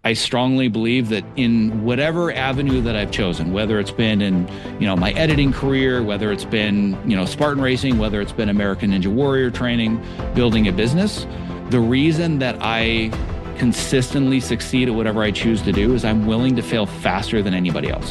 I strongly believe that in whatever avenue that I've chosen, whether it's been in, my editing career, whether it's been, Spartan racing, whether it's been American Ninja Warrior training, building a business, the reason that I consistently succeed at whatever I choose to do is I'm willing to fail faster than anybody else.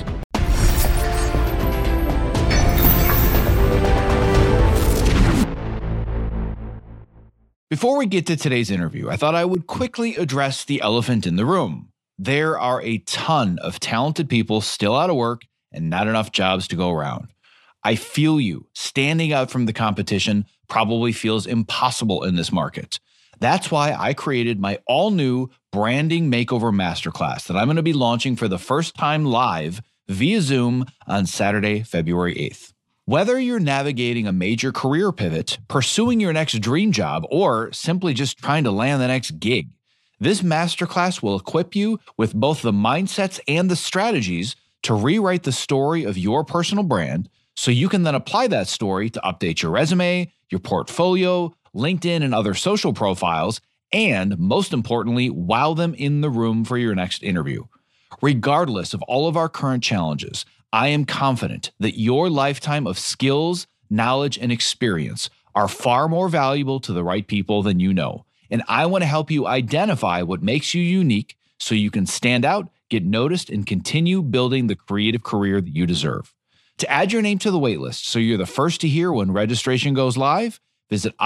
Before we get to today's interview, I thought I would quickly address the elephant in the room. There are a ton of talented people still out of work and not enough jobs to go around. I feel you. Standing out from the competition probably feels impossible in this market. That's why I created my all-new Branding Makeover Masterclass that I'm going to be launching for the first time live via Zoom on Saturday, February 8th. Whether you're navigating a major career pivot, pursuing your next dream job, or simply just trying to land the next gig, this masterclass will equip you with both the mindsets and the strategies to rewrite the story of your personal brand so you can then apply that story to update your resume, your portfolio, LinkedIn, and other social profiles, and most importantly, wow them in the room for your next interview. Regardless of all of our current challenges, I am confident that your lifetime of skills, knowledge, and experience are far more valuable to the right people than you know. And I want to help you identify what makes you unique so you can stand out, get noticed, and continue building the creative career that you deserve. To add your name to the waitlist so you're the first to hear when registration goes live, visit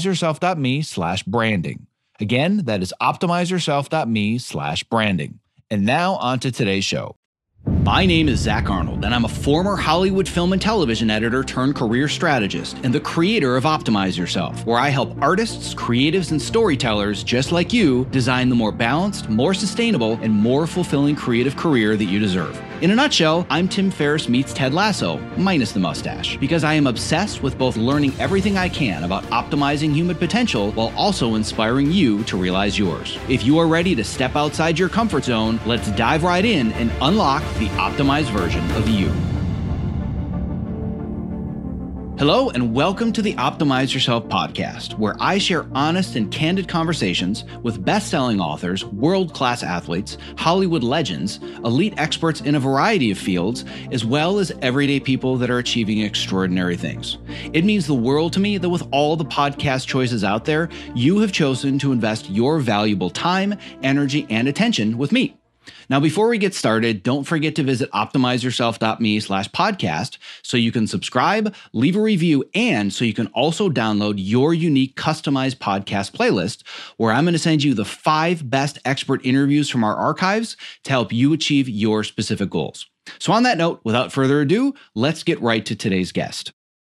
optimizeyourself.me/branding. Again, that is optimizeyourself.me/branding. And now on to today's show. My name is Zach Arnold, and I'm a former Hollywood film and television editor turned career strategist and the creator of Optimize Yourself, where I help artists, creatives, and storytellers just like you design the more balanced, more sustainable, and more fulfilling creative career that you deserve. In a nutshell, I'm Tim Ferriss meets Ted Lasso, minus the mustache, because I am obsessed with both learning everything I can about optimizing human potential while also inspiring you to realize yours. If you are ready to step outside your comfort zone, let's dive right in and unlock the optimized version of you. Hello, and welcome to the Optimize Yourself podcast, where I share honest and candid conversations with best-selling authors, world-class athletes, Hollywood legends, elite experts in a variety of fields, as well as everyday people that are achieving extraordinary things. It means the world to me that with all the podcast choices out there, you have chosen to invest your valuable time, energy, and attention with me. Now, before we get started, don't forget to visit optimizeyourself.me/podcast so you can subscribe, leave a review, and so you can also download your unique customized podcast playlist, where I'm going to send you the 5 best expert interviews from our archives to help you achieve your specific goals. So on that note, without further ado, let's get right to today's guest.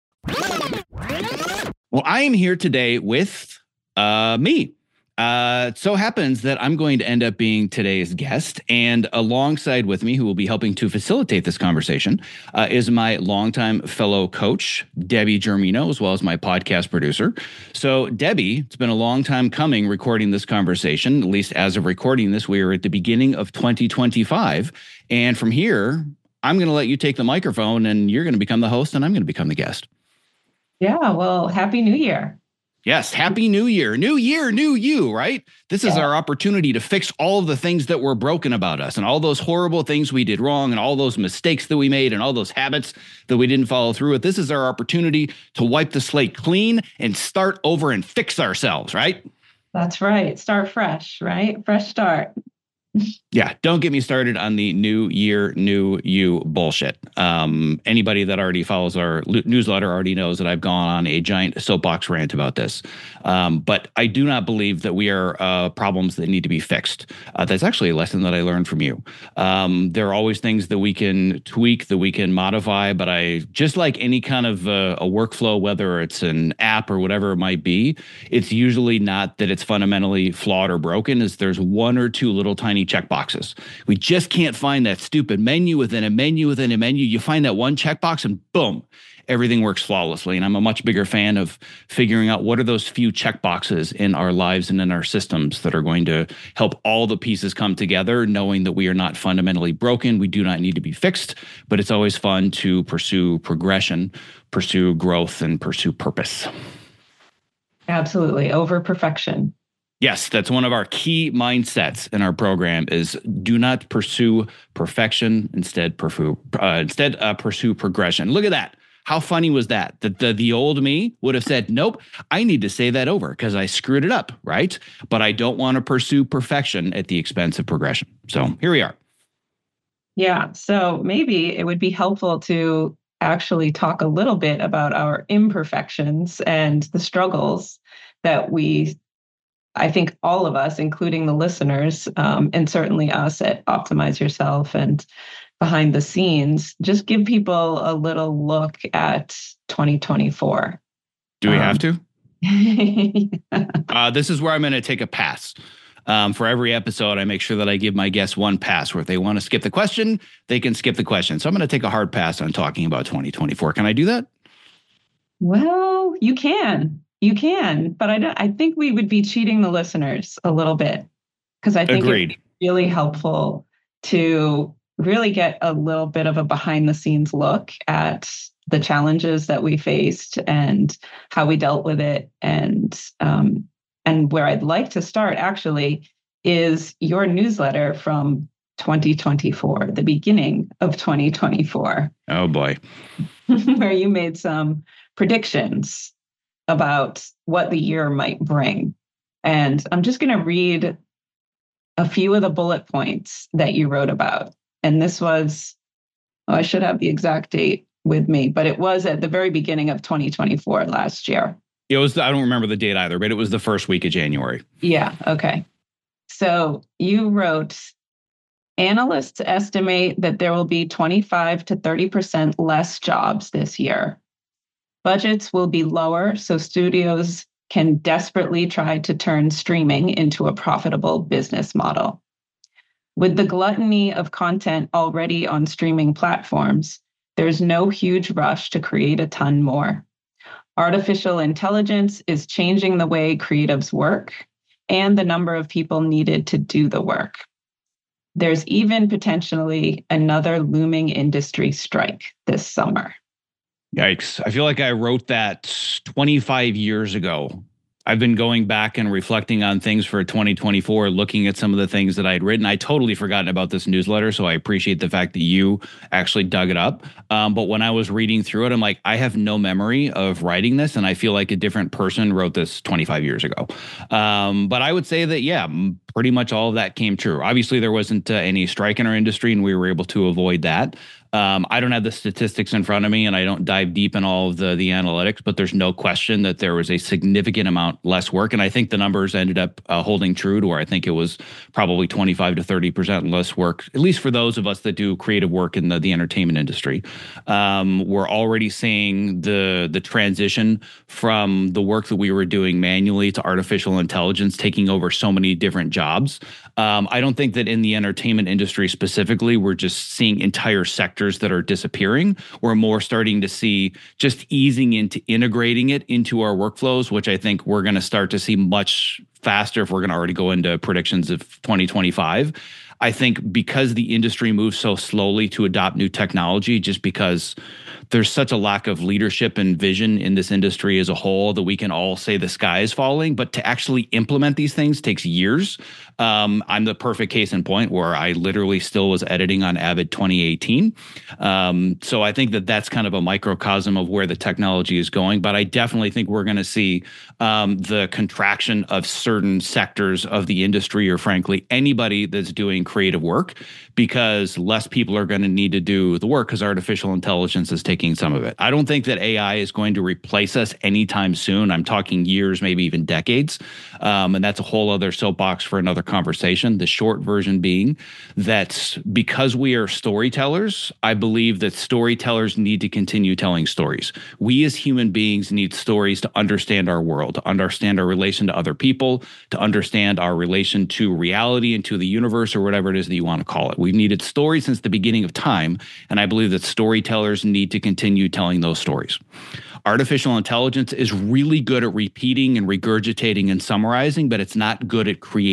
Well, I am here today with me. It so happens that I'm going to end up being today's guest, and alongside with me, who will be helping to facilitate this conversation, is my longtime fellow coach, Debbie Germino, as well as my podcast producer. So Debbie, it's been a long time coming recording this conversation, at least as of recording this, we are at the beginning of 2025. And from here, I'm going to let you take the microphone and you're going to become the host and I'm going to become the guest. Yeah, well, Happy New Year. Yes. Happy New Year. New year, new you, right? This is our opportunity to fix all of the things that were broken about us and all those horrible things we did wrong and all those mistakes that we made and all those habits that we didn't follow through with. This is our opportunity to wipe the slate clean and start over and fix ourselves, right? That's right. Start fresh, right? Fresh start. Yeah, don't get me started on the new year, new you bullshit. Anybody that already follows our newsletter already knows that I've gone on a giant soapbox rant about this. But I do not believe that we are problems that need to be fixed. That's actually a lesson that I learned from you. There are always things that we can tweak, that we can modify, but I just like any kind of a workflow, whether it's an app or whatever it might be, it's usually not that it's fundamentally flawed or broken, is there's one or two little tiny checkboxes. We just can't find that stupid menu within a menu within a menu. You find that one checkbox and boom, everything works flawlessly. And I'm a much bigger fan of figuring out what are those few checkboxes in our lives and in our systems that are going to help all the pieces come together, knowing that we are not fundamentally broken. We do not need to be fixed, but it's always fun to pursue progression, pursue growth, and pursue purpose. Absolutely. Over perfection. Yes, that's one of our key mindsets in our program is do not pursue perfection, pursue progression. Look at that. How funny was that? The old me would have said, nope, I need to say that over because I screwed it up, right? But I don't want to pursue perfection at the expense of progression. So here we are. Yeah. So maybe it would be helpful to actually talk a little bit about our imperfections and the struggles that I think all of us, including the listeners, and certainly us at Optimize Yourself and behind the scenes, just give people a little look at 2024. Do we have to? This is where I'm going to take a pass. For every episode, I make sure that I give my guests one pass where if they want to skip the question, they can skip the question. So I'm going to take a hard pass on talking about 2024. Can I do that? Well, you can. But I think we would be cheating the listeners a little bit because I think it's really helpful to really get a little bit of a behind the scenes look at the challenges that we faced and how we dealt with it. And where I'd like to start actually is your newsletter from 2024, the beginning of 2024. Oh boy. Where you made some predictions about what the year might bring. And I'm just going to read a few of the bullet points that you wrote about. And this was, I should have the exact date with me, but it was at the very beginning of 2024 last year. It was, I don't remember the date either, but it was the first week of January. Yeah. Okay. So you wrote, analysts estimate that there will be 25 to 30% less jobs this year. Budgets will be lower, so studios can desperately try to turn streaming into a profitable business model. With the gluttony of content already on streaming platforms, there's no huge rush to create a ton more. Artificial intelligence is changing the way creatives work and the number of people needed to do the work. There's even potentially another looming industry strike this summer. Yikes. I feel like I wrote that 25 years ago. I've been going back and reflecting on things for 2024, looking at some of the things that I had written. I totally forgotten about this newsletter, so I appreciate the fact that you actually dug it up. But when I was reading through it, I'm like, I have no memory of writing this, and I feel like a different person wrote this 25 years ago. But I would say that, yeah, pretty much all of that came true. Obviously, there wasn't any strike in our industry, and we were able to avoid that. I don't have the statistics in front of me, and I don't dive deep in all of the analytics, but there's no question that there was a significant amount less work. And I think the numbers ended up holding true to where I think it was probably 25 to 30% less work, at least for those of us that do creative work in the entertainment industry. We're already seeing the transition from the work that we were doing manually to artificial intelligence taking over so many different jobs. I don't think that in the entertainment industry specifically, we're just seeing entire sectors that are disappearing. We're more starting to see just easing into integrating it into our workflows, which I think we're going to start to see much faster if we're going to already go into predictions of 2025. I think because the industry moves so slowly to adopt new technology, just because there's such a lack of leadership and vision in this industry as a whole that we can all say the sky is falling, but to actually implement these things takes years. I'm the perfect case in point where I literally still was editing on Avid 2018. So I think that that's kind of a microcosm of where the technology is going. But I definitely think we're going to see the contraction of certain sectors of the industry, or frankly, anybody that's doing creative work, because less people are going to need to do the work because artificial intelligence is taking some of it. I don't think that AI is going to replace us anytime soon. I'm talking years, maybe even decades. And that's a whole other soapbox for another conversation. The short version being that because we are storytellers, I believe that storytellers need to continue telling stories. We as human beings need stories to understand our world, to understand our relation to other people, to understand our relation to reality and to the universe, or whatever it is that you want to call it. We've needed stories since the beginning of time, and I believe that storytellers need to continue telling those stories. Artificial intelligence is really good at repeating and regurgitating and summarizing, but it's not good at creating things.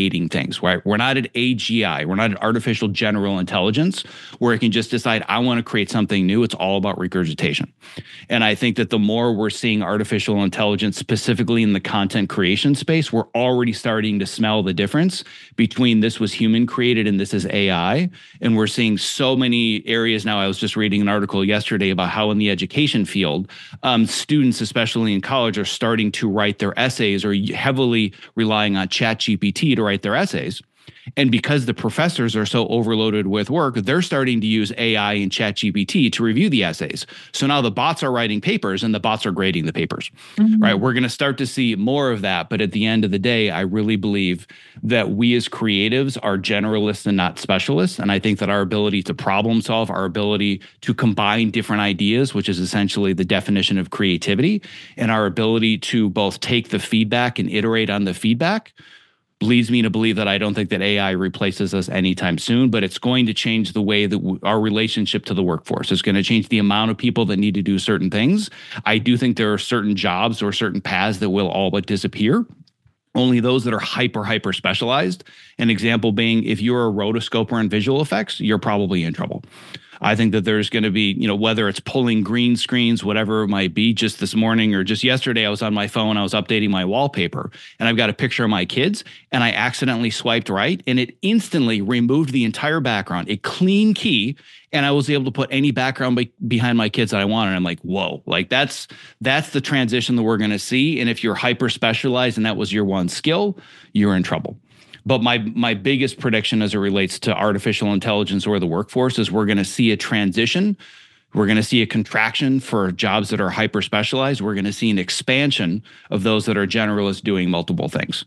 things, right? We're not at AGI. We're not at artificial general intelligence where it can just decide, I want to create something new. It's all about regurgitation. And I think that the more we're seeing artificial intelligence, specifically in the content creation space, we're already starting to smell the difference between this was human created and this is AI. And we're seeing so many areas now. I was just reading an article yesterday about how in the education field, students, especially in college, are starting to write their essays or heavily relying on ChatGPT to write their essays. And because the professors are so overloaded with work, they're starting to use AI and ChatGPT to review the essays. So now the bots are writing papers and the bots are grading the papers, right? We're going to start to see more of that. But at the end of the day, I really believe that we as creatives are generalists and not specialists. And I think that our ability to problem solve, our ability to combine different ideas, which is essentially the definition of creativity, and our ability to both take the feedback and iterate on the feedback leads me to believe that I don't think that AI replaces us anytime soon, but it's going to change the way that our relationship to the workforce. It's going to change the amount of people that need to do certain things. I do think there are certain jobs or certain paths that will all but disappear. Only those that are hyper specialized. An example being, if you're a rotoscoper in visual effects, you're probably in trouble. I think that there's going to be, whether it's pulling green screens, whatever it might be. Just this morning or just yesterday, I was on my phone, I was updating my wallpaper, and I've got a picture of my kids, and I accidentally swiped right, and it instantly removed the entire background, a clean key, and I was able to put any background behind my kids that I wanted. I'm like, whoa, like that's the transition that we're going to see. And if you're hyper specialized and that was your one skill, you're in trouble. But my biggest prediction as it relates to artificial intelligence or the workforce is we're going to see a transition. We're going to see a contraction for jobs that are hyper specialized. We're going to see an expansion of those that are generalists doing multiple things.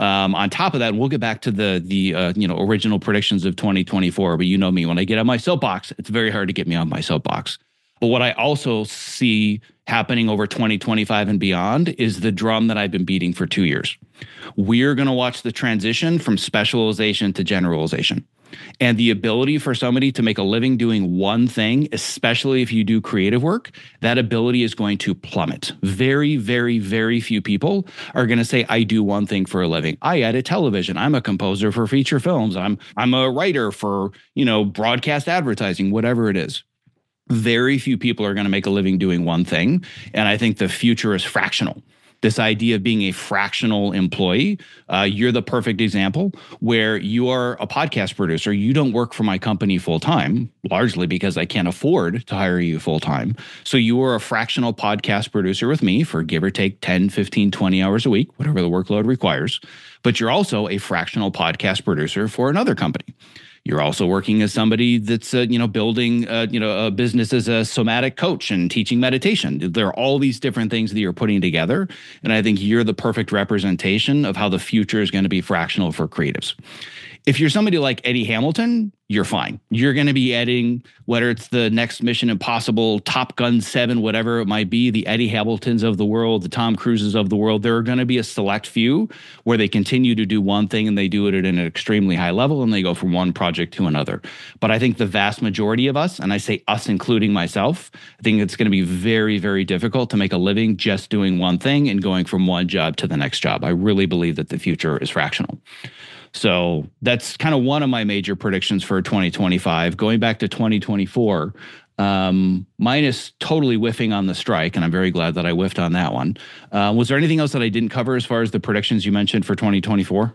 On top of that, we'll get back to the original predictions of 2024. But you know me, when I get on my soapbox, it's very hard to get me on my soapbox. But what I also see happening over 2025 and beyond is the drum that I've been beating for 2 years. We're going to watch the transition from specialization to generalization. And the ability for somebody to make a living doing one thing, especially if you do creative work, that ability is going to plummet. Very, very, very few people are going to say, I do one thing for a living. I edit television. I'm a composer for feature films. I'm a writer for, broadcast advertising, whatever it is. Very few people are going to make a living doing one thing. And I think the future is fractional. This idea of being a fractional employee, you're the perfect example where you are a podcast producer. You don't work for my company full time, largely because I can't afford to hire you full time. So you are a fractional podcast producer with me for give or take 10, 15, 20 hours a week, whatever the workload requires. But you're also a fractional podcast producer for another company. You're also working as somebody that's, building, a business as a somatic coach and teaching meditation. There are all these different things that you're putting together. And I think you're the perfect representation of how the future is going to be fractional for creatives. If you're somebody like Eddie Hamilton, you're fine. You're going to be editing, whether it's the next Mission Impossible, Top Gun 7, whatever it might be, the Eddie Hamiltons of the world, the Tom Cruises of the world. There are going to be a select few where they continue to do one thing and they do it at an extremely high level and they go from one project to another. But I think the vast majority of us, and I say us including myself, I think it's going to be very, very difficult to make a living just doing one thing and going from one job to the next job. I really believe that the future is fractional. So that's kind of one of my major predictions for 2025. Going back to 2024, mine is totally whiffing on the strike, and I'm very glad that I whiffed on that one. Was there anything else that I didn't cover as far as the predictions you mentioned for 2024?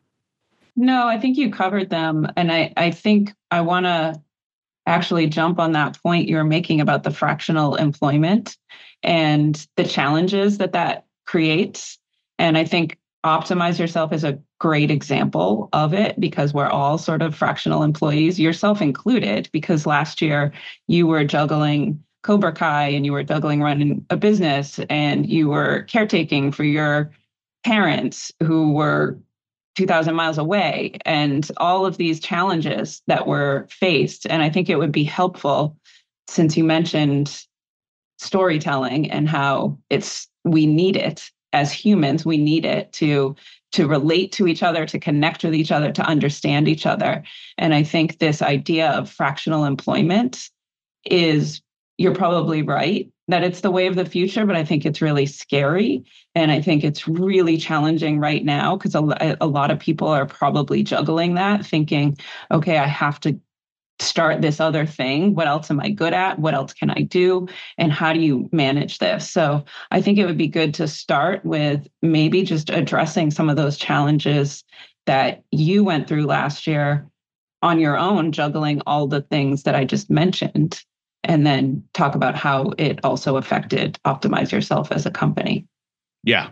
No, I think you covered them. And I think I want to actually jump on that point you're making about the fractional employment and the challenges that creates. And I think Optimize Yourself is a great example of it because we're all sort of fractional employees, yourself included, because last year you were juggling Cobra Kai and you were juggling running a business and you were caretaking for your parents who were 2,000 miles away and all of these challenges that were faced. And I think it would be helpful, since you mentioned storytelling and how we need it. As humans, we need it to relate to each other, to connect with each other, to understand each other. And I think this idea of fractional employment is, you're probably right that it's the way of the future, but I think it's really scary. And I think it's really challenging right now because a lot of people are probably juggling that, thinking, okay, I have to start this other thing. What else am I good at? What else can I do? And how do you manage this? So I think it would be good to start with maybe just addressing some of those challenges that you went through last year on your own, juggling all the things that I just mentioned, and then talk about how it also affected Optimize Yourself as a company. Yeah.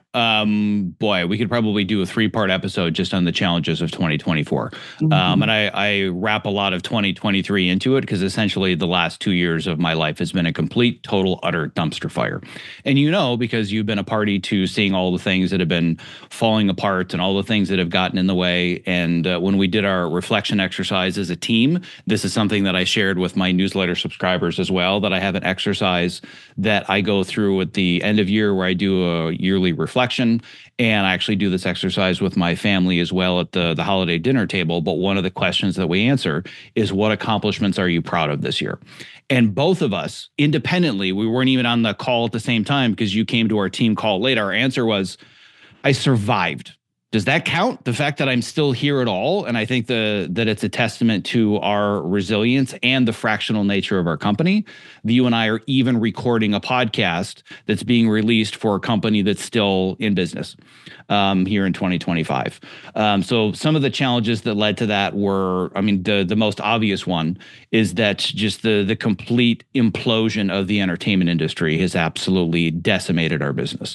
Boy, we could probably do a 3-part episode just on the challenges of 2024. And I wrap a lot of 2023 into it because essentially the last 2 years of my life has been a complete, total, utter dumpster fire. And because you've been a party to seeing all the things that have been falling apart and all the things that have gotten in the way. And when we did our reflection exercise as a team, this is something that I shared with my newsletter subscribers as well, that I have an exercise that I go through at the end of year where I do a yearly reflection. And I actually do this exercise with my family as well at the holiday dinner table. But one of the questions that we answer is, what accomplishments are you proud of this year? And both of us independently, we weren't even on the call at the same time because you came to our team call later. Our answer was, I survived. Does that count? The fact that I'm still here at all? And I think that it's a testament to our resilience and the fractional nature of our company. You and I are even recording a podcast that's being released for a company that's still in business here in 2025. So some of the challenges that led to that were, the most obvious one is that just the complete implosion of the entertainment industry has absolutely decimated our business.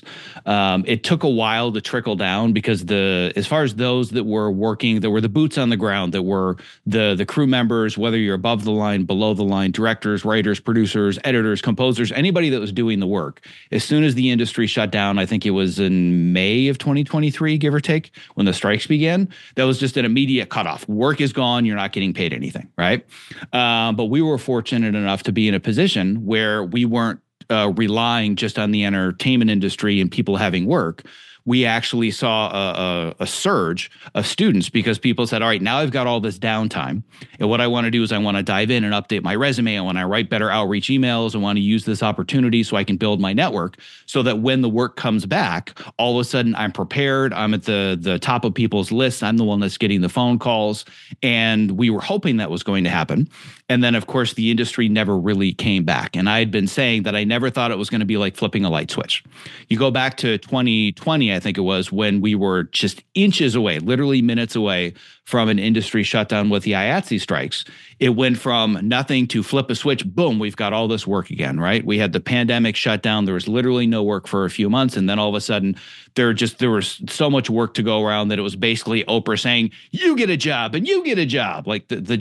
It took a while to trickle down because as far as those that were working, there were the boots on the ground, that were the crew members, whether you're above the line, below the line, directors, writers, producers, editors, composers, anybody that was doing the work. As soon as the industry shut down, I think it was in May of 2023, give or take, when the strikes began, that was just an immediate cutoff. Work is gone. You're not getting paid anything, right? But we were fortunate enough to be in a position where we weren't relying just on the entertainment industry and people having work. We actually saw a surge of students because people said, all right, now I've got all this downtime. And what I want to do is I want to dive in and update my resume. I want to write better outreach emails. I want to use this opportunity so I can build my network so that when the work comes back, all of a sudden I'm prepared. I'm at the top of people's lists. I'm the one that's getting the phone calls. And we were hoping that was going to happen. And then, of course, the industry never really came back. And I had been saying that I never thought it was going to be like flipping a light switch. You go back to 2020, I think it was, when we were just inches away, literally minutes away from an industry shutdown with the IATSE strikes. It went from nothing to flip a switch, boom, we've got all this work again, right? We had the pandemic shutdown. There was literally no work for a few months. And then all of a sudden, there was so much work to go around that it was basically Oprah saying, you get a job and you get a job. Like the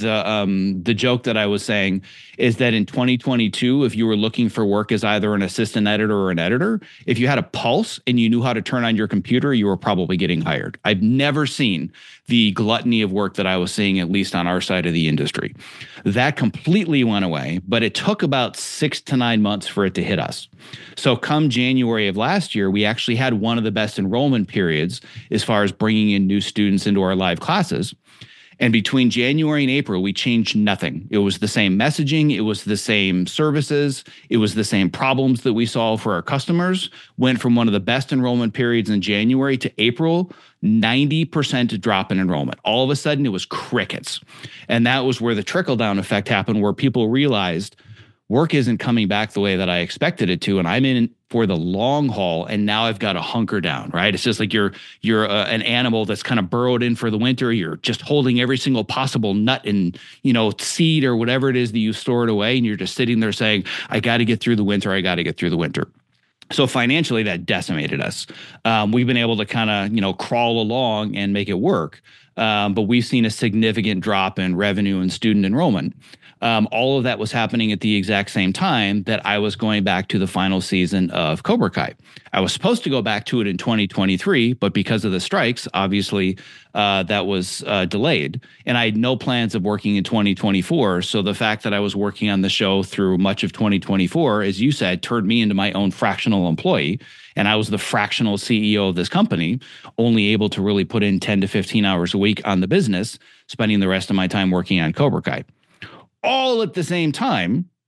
joke that I was saying is that in 2022, if you were looking for work as either an assistant editor or an editor, if you had a pulse and you knew how to turn on your computer, you were probably getting hired. I've never seen the gluttony of work that I was seeing, at least on our side of the industry. That completely went away, but it took about 6 to 9 months for it to hit us. So come January of last year, we actually had one of the best enrollment periods as far as bringing in new students into our live classes. And between January and April, we changed nothing. It was the same messaging. It was the same services. It was the same problems that we solve for our customers. Went from one of the best enrollment periods in January to April, 90% drop in enrollment. All of a sudden, it was crickets. And that was where the trickle-down effect happened, where people realized work isn't coming back the way that I expected it to, and I'm in for the long haul, and now I've got to hunker down, right? It's just like you're an animal that's kind of burrowed in for the winter. You're just holding every single possible nut and seed or whatever it is that you stored away, and you're just sitting there saying, I got to get through the winter. I got to get through the winter. So financially, that decimated us. We've been able to kind of crawl along and make it work, but we've seen a significant drop in revenue and student enrollment. All of that was happening at the exact same time that I was going back to the final season of Cobra Kai. I was supposed to go back to it in 2023, but because of the strikes, obviously that was delayed. And I had no plans of working in 2024. So the fact that I was working on the show through much of 2024, as you said, turned me into my own fractional employee. And I was the fractional CEO of this company, only able to really put in 10 to 15 hours a week on the business, spending the rest of my time working on Cobra Kai. All at the same time,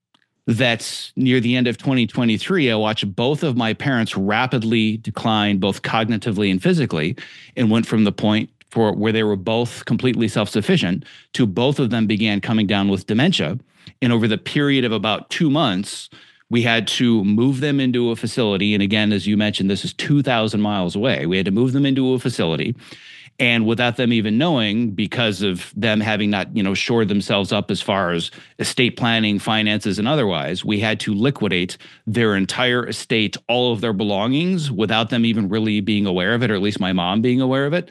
That's near the end of 2023. I watched both of my parents rapidly decline, both cognitively and physically, and went from the point for where they were both completely self-sufficient to both of them began coming down with dementia. And over the period of about 2 months, we had to move them into a facility. And again, as you mentioned, this is 2,000 miles away. We had to move them into a facility. And without them even knowing, because of them having not, shored themselves up as far as estate planning, finances, and otherwise, we had to liquidate their entire estate, all of their belongings, without them even really being aware of it, or at least my mom being aware of it,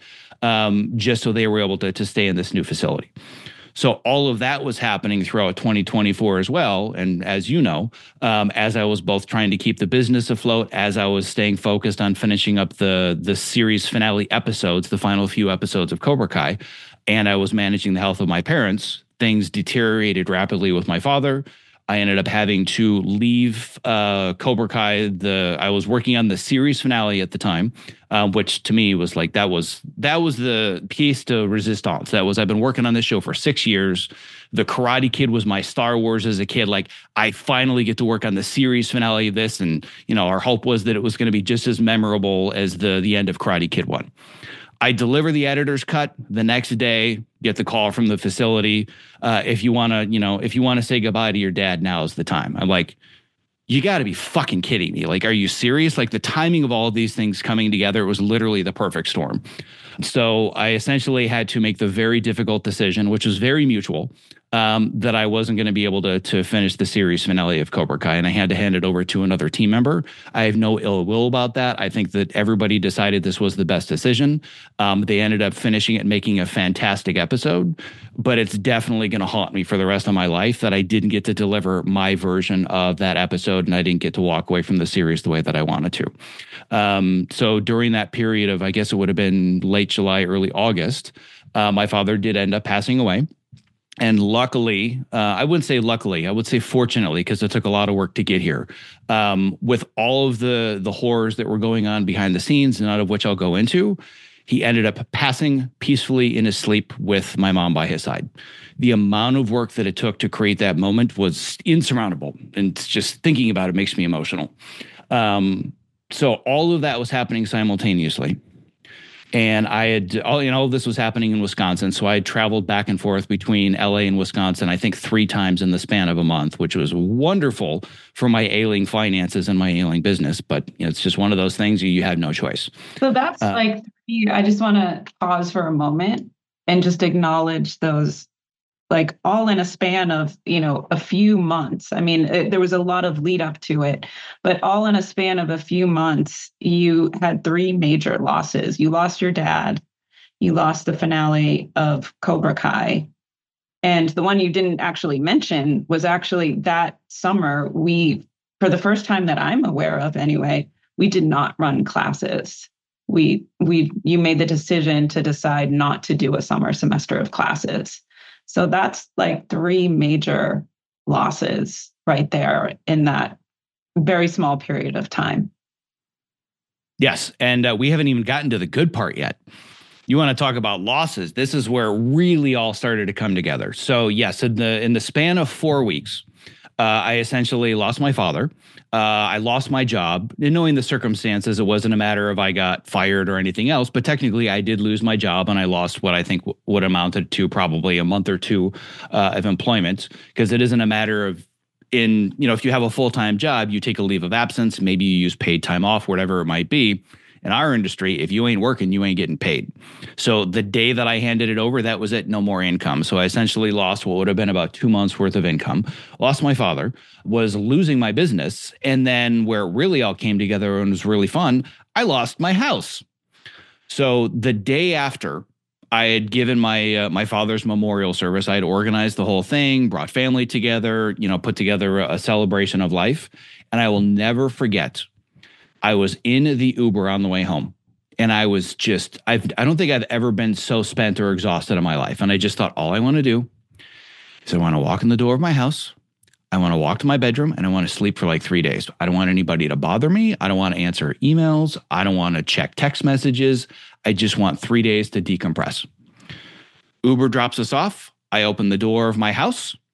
just so they were able to stay in this new facility. So all of that was happening throughout 2024 as well. And as you know, as I was both trying to keep the business afloat, as I was staying focused on finishing up the series finale episodes, the final few episodes of Cobra Kai, and I was managing the health of my parents, things deteriorated rapidly with my father. I ended up having to leave Cobra Kai. I was working on the series finale at the time, which to me was like that was the pièce de résistance. I've been working on this show for 6 years. The Karate Kid was my Star Wars as a kid. Like, I finally get to work on the series finale of this, and our hope was that it was going to be just as memorable as the end of Karate Kid 1. I deliver the editor's cut the next day, get the call from the facility. If you want to say goodbye to your dad, now is the time. I'm like, you got to be fucking kidding me. Like, are you serious? Like, the timing of all of these things coming together was literally the perfect storm. So I essentially had to make the very difficult decision, which was very mutual, that I wasn't going to be able to finish the series finale of Cobra Kai, and I had to hand it over to another team member. I have no ill will about that. I think that everybody decided this was the best decision. They ended up finishing it and making a fantastic episode, but it's definitely going to haunt me for the rest of my life that I didn't get to deliver my version of that episode, and I didn't get to walk away from the series the way that I wanted to. So during that period of, I guess it would have been late July, early August, my father did end up passing away. And luckily, I wouldn't say luckily, I would say fortunately, because it took a lot of work to get here. With all of the horrors that were going on behind the scenes, none of which I'll go into, he ended up passing peacefully in his sleep with my mom by his side. The amount of work that it took to create that moment was insurmountable. And just thinking about it makes me emotional. So all of that was happening simultaneously. And I had, all of this was happening in Wisconsin. So I had traveled back and forth between LA and Wisconsin, I think 3 times in the span of a month, which was wonderful for my ailing finances and my ailing business. But it's just one of those things you have no choice. So that's I just want to pause for a moment and just acknowledge those, like, all in a span of, a few months. I mean, there was a lot of lead up to it, but all in a span of a few months, you had 3 major losses. You lost your dad, you lost the finale of Cobra Kai, and the one you didn't actually mention was actually that summer, for the first time that I'm aware of anyway, we did not run classes. You made the decision to decide not to do a summer semester of classes. So that's like 3 major losses right there in that very small period of time. Yes. And we haven't even gotten to the good part yet. You want to talk about losses. This is where it really all started to come together. So yes, in the span of 4 weeks, I essentially lost my father. I lost my job. And knowing the circumstances, it wasn't a matter of I got fired or anything else, but technically I did lose my job, and I lost what I think would amounted to probably a month or 2 of employment, because it isn't a matter of if you have a full-time job, you take a leave of absence, maybe you use paid time off, whatever it might be. In our industry, if you ain't working, you ain't getting paid. So the day that I handed it over, that was it, no more income. So I essentially lost what would have been about 2 months worth of income, lost my father, was losing my business. And then where it really all came together and was really fun, I lost my house. So the day after I had given my father's memorial service, I had organized the whole thing, brought family together, put together a celebration of life. And I will never forget, I was in the Uber on the way home, and I was just, I don't think I've ever been so spent or exhausted in my life. And I just thought, all I want to do is I want to walk in the door of my house. I want to walk to my bedroom, and I want to sleep for like 3 days. I don't want anybody to bother me. I don't want to answer emails. I don't want to check text messages. I just want 3 days to decompress. Uber drops us off. I open the door of my house,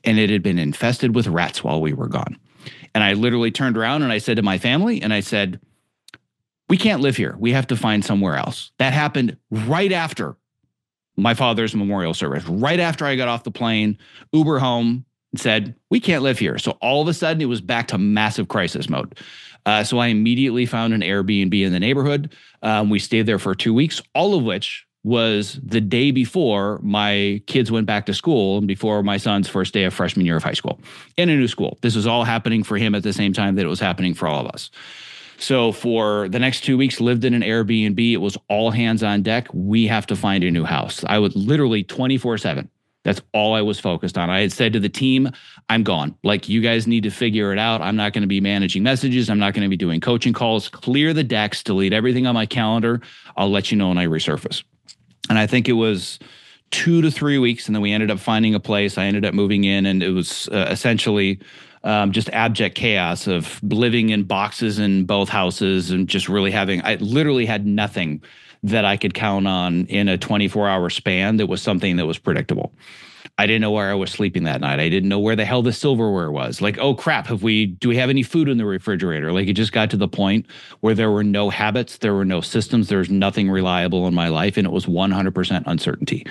and it had been infested with rats while we were gone. And I literally turned around and I said to my family, and I said, we can't live here. We have to find somewhere else. That happened right after my father's memorial service, right after I got off the plane, Uber home, and said, we can't live here. So all of a sudden it was back to massive crisis mode. So I immediately found an Airbnb in the neighborhood. We stayed there for 2 weeks, all of which was the day before my kids went back to school and before my son's first day of freshman year of high school in a new school. This was all happening for him at the same time that it was happening for all of us. So for the next 2 weeks, lived in an Airbnb. It was all hands on deck. We have to find a new house. I would literally 24/7. That's all I was focused on. I had said to the team, I'm gone. Like, you guys need to figure it out. I'm not going to be managing messages. I'm not going to be doing coaching calls. Clear the decks, delete everything on my calendar. I'll let you know when I resurface. And I think it was 2 to 3 weeks. And then we ended up finding a place. I ended up moving in, and it was essentially just abject chaos of living in boxes in both houses and just really I literally had nothing that I could count on in a 24-hour span that was something that was predictable. I didn't know where I was sleeping that night. I didn't know where the hell the silverware was. Like, oh crap, do we have any food in the refrigerator? Like, it just got to the point where there were no habits, there were no systems, there was nothing reliable in my life, and it was 100% uncertainty.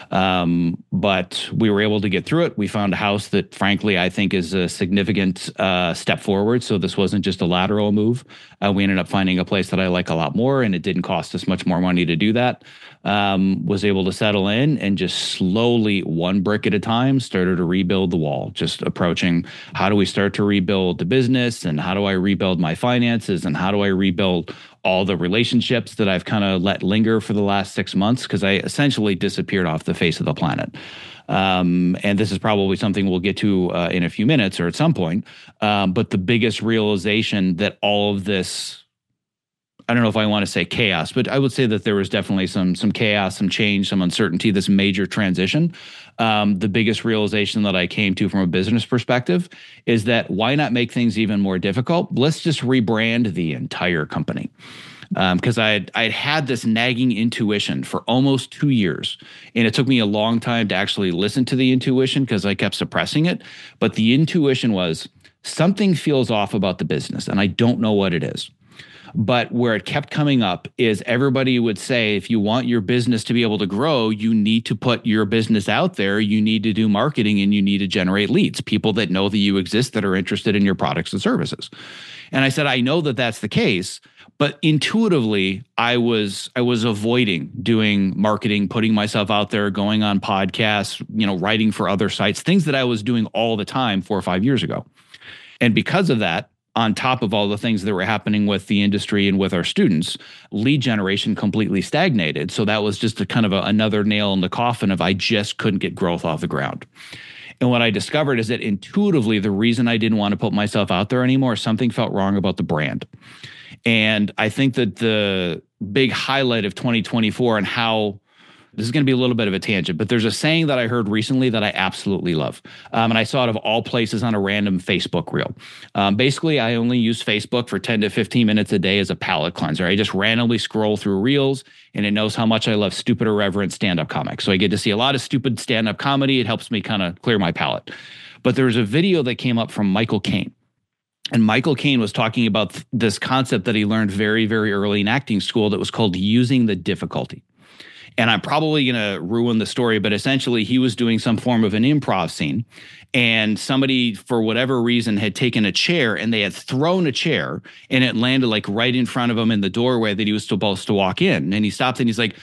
But we were able to get through it. We found a house that, frankly, I think is a significant step forward. So this wasn't just a lateral move. We ended up finding a place that I like a lot more, and it didn't cost us much more money to do that. Was able to settle in and just slowly, one brick at a time, started to rebuild the wall, just approaching how do we start to rebuild the business, and how do I rebuild my finances, and how do I rebuild all the relationships that I've kind of let linger for the last 6 months, because I essentially disappeared off the face of the planet. And this is probably something we'll get to in a few minutes or at some point. But the biggest realization that all of this, I don't know if I want to say chaos, but I would say that there was definitely some chaos, some change, some uncertainty, this major transition. The biggest realization that I came to from a business perspective is that why not make things even more difficult? Let's just rebrand the entire company. Because I'd had this nagging intuition for almost 2 years, and it took me a long time to actually listen to the intuition because I kept suppressing it. But the intuition was something feels off about the business, and I don't know what it is. But where it kept coming up is everybody would say, if you want your business to be able to grow, you need to put your business out there. You need to do marketing, and you need to generate leads, people that know that you exist, that are interested in your products and services. And I said, I know that that's the case, but intuitively, I was avoiding doing marketing, putting myself out there, going on podcasts, writing for other sites, things that I was doing all the time 4 or 5 years ago. And because of that, on top of all the things that were happening with the industry and with our students, lead generation completely stagnated. So that was just another nail in the coffin of I just couldn't get growth off the ground. And what I discovered is that intuitively, the reason I didn't want to put myself out there anymore, something felt wrong about the brand. And I think that the big highlight of 2024 and how this is going to be a little bit of a tangent, but there's a saying that I heard recently that I absolutely love. And I saw it of all places on a random Facebook reel. Basically, I only use Facebook for 10 to 15 minutes a day as a palate cleanser. I just randomly scroll through reels, and it knows how much I love stupid, irreverent stand-up comics. So I get to see a lot of stupid stand-up comedy. It helps me kind of clear my palate. But there was a video that came up from Michael Caine. And Michael Caine was talking about this concept that he learned very, very early in acting school that was called using the difficulty. And I'm probably going to ruin the story, but essentially he was doing some form of an improv scene, and somebody, for whatever reason, had taken a chair, and they had thrown a chair, and it landed like right in front of him in the doorway that he was supposed to walk in. And he stopped and he's like,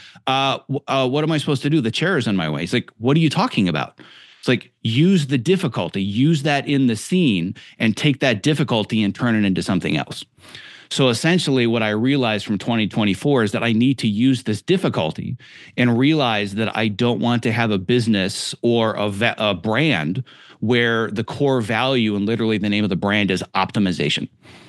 what am I supposed to do? The chair is in my way. He's like, what are you talking about? It's like, use the difficulty, use that in the scene, and take that difficulty and turn it into something else. So essentially what I realized from 2024 is that I need to use this difficulty and realize that I don't want to have a business or a brand where the core value and literally the name of the brand is optimization.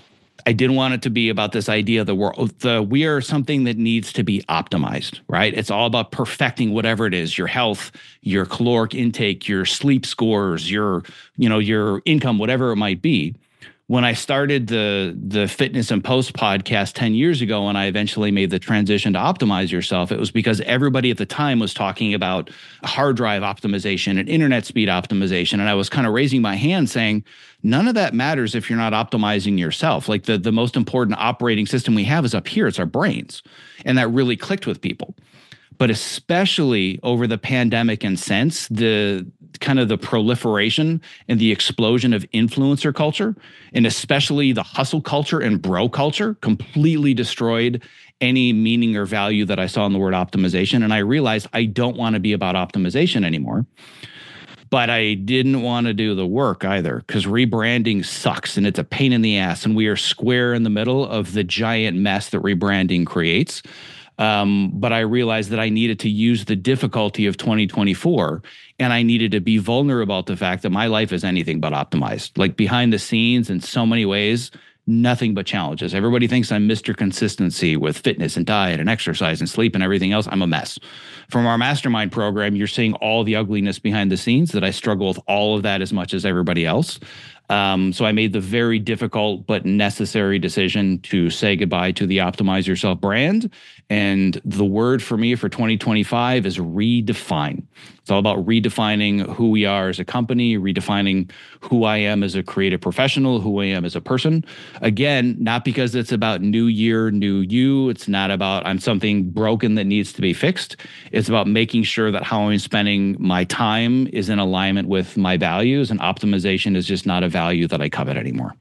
I didn't want it to be about this idea that we are something that needs to be optimized, right? It's all about perfecting whatever it is, your health, your caloric intake, your sleep scores, your income, whatever it might be. when I started the Fitness and Post podcast 10 years ago, and I eventually made the transition to Optimize Yourself, it was because everybody at the time was talking about hard drive optimization and internet speed optimization. And I was kind of raising my hand saying, none of that matters if you're not optimizing yourself. Like the most important operating system we have is up here. It's our brains. And that really clicked with people. But especially over the pandemic and since, the kind of the proliferation and the explosion of influencer culture, and especially the hustle culture and bro culture, completely destroyed any meaning or value that I saw in the word optimization. And I realized I don't want to be about optimization anymore. But I didn't want to do the work either, because rebranding sucks and it's a pain in the ass. And we are square in the middle of the giant mess that rebranding creates. But I realized that I needed to use the difficulty of 2024, and I needed to be vulnerable about the fact that my life is anything but optimized. Like behind the scenes, in so many ways, nothing but challenges. Everybody thinks I'm Mr. Consistency with fitness and diet and exercise and sleep and everything else. I'm a mess. From our mastermind program, you're seeing all the ugliness behind the scenes, that I struggle with all of that as much as everybody else. So I made the very difficult but necessary decision to say goodbye to the Optimize Yourself brand. And the word for me for 2025 is redefine. It's all about redefining who we are as a company, redefining who I am as a creative professional, who I am as a person. Again, not because it's about new year, new you. It's not about I'm something broken that needs to be fixed. It's about making sure that how I'm spending my time is in alignment with my values, and optimization is just not a value that I covet anymore.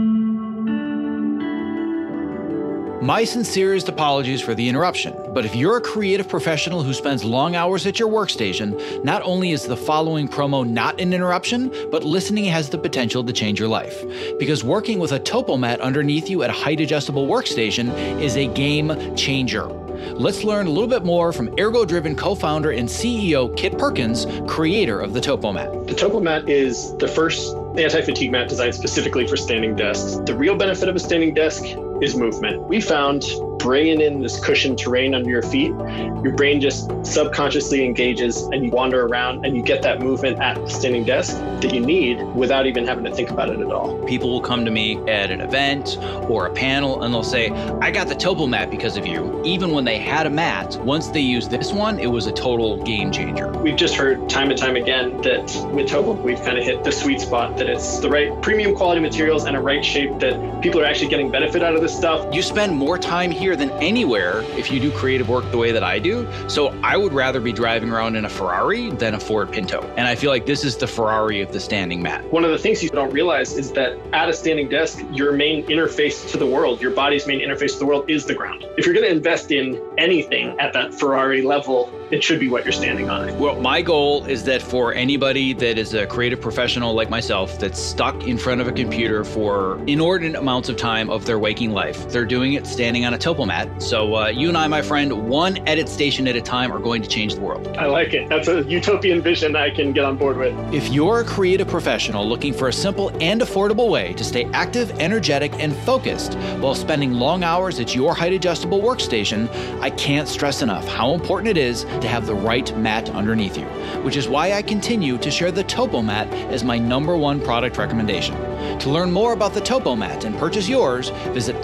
My sincerest apologies for the interruption, but if you're a creative professional who spends long hours at your workstation, not only is the following promo not an interruption, but listening has the potential to change your life. Because working with a TopoMat underneath you at a height-adjustable workstation is a game changer. Let's learn a little bit more from Ergo-Driven co-founder and CEO Kit Perkins, creator of the TopoMat. The TopoMat is the first anti-fatigue mat designed specifically for standing desks. The real benefit of a standing desk is movement. We found bringing in this cushioned terrain under your feet, your brain just subconsciously engages and you wander around and you get that movement at the standing desk that you need without even having to think about it at all. People will come to me at an event or a panel and they'll say, I got the TopoMat because of you. Even when they had a mat, once they used this one, it was a total game changer. We've just heard time and time again that with Topo, we've kind of hit the sweet spot, that it's the right premium quality materials and a right shape, that people are actually getting benefit out of this stuff. You spend more time here than anywhere if you do creative work the way that I do. So I would rather be driving around in a Ferrari than a Ford Pinto. And I feel like this is the Ferrari of the standing mat. One of the things you don't realize is that at a standing desk, your main interface to the world, your body's main interface to the world is the ground. If you're going to invest in anything at that Ferrari level, it should be what you're standing on. Well, my goal is that for anybody that is a creative professional like myself that's stuck in front of a computer for inordinate amounts of time of their waking life, they're doing it standing on a TopoMat. So you and I, my friend, one edit station at a time are going to change the world. I like it. That's a utopian vision I can get on board with. If you're a creative professional looking for a simple and affordable way to stay active, energetic, and focused while spending long hours at your height-adjustable workstation, I can't stress enough how important it is to have the right mat underneath you, which is why I continue to share the TopoMat as my #1 product recommendation. To learn more about the TopoMat and purchase yours, visit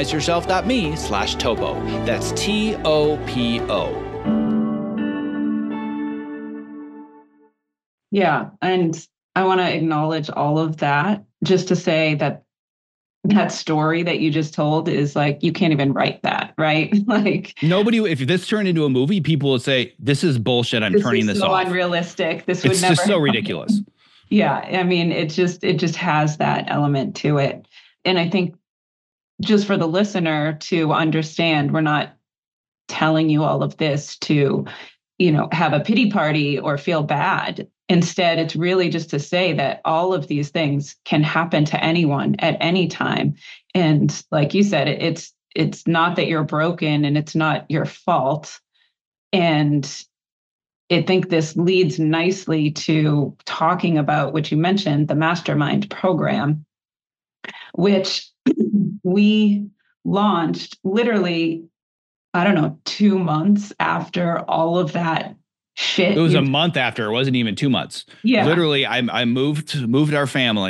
optimizeyourself.me/topo. That's TOPO. Yeah. And I want to acknowledge all of that, just to say that that story that you just told is like, you can't even write that, right? Like nobody, if this turned into a movie, people would say, this is bullshit. I'm turning this off. This is so unrealistic. This would it's never just so happen. ridiculous. Yeah. I mean, it just has that element to it. And I think just for the listener to understand, we're not telling you all of this to, have a pity party or feel bad. Instead, it's really just to say that all of these things can happen to anyone at any time. And like you said, it's not that you're broken and it's not your fault. And I think this leads nicely to talking about what you mentioned, the Mastermind program, which we launched literally, 2 months after all of that shit. It was a month after. It wasn't even 2 months. Yeah. Literally, I moved our family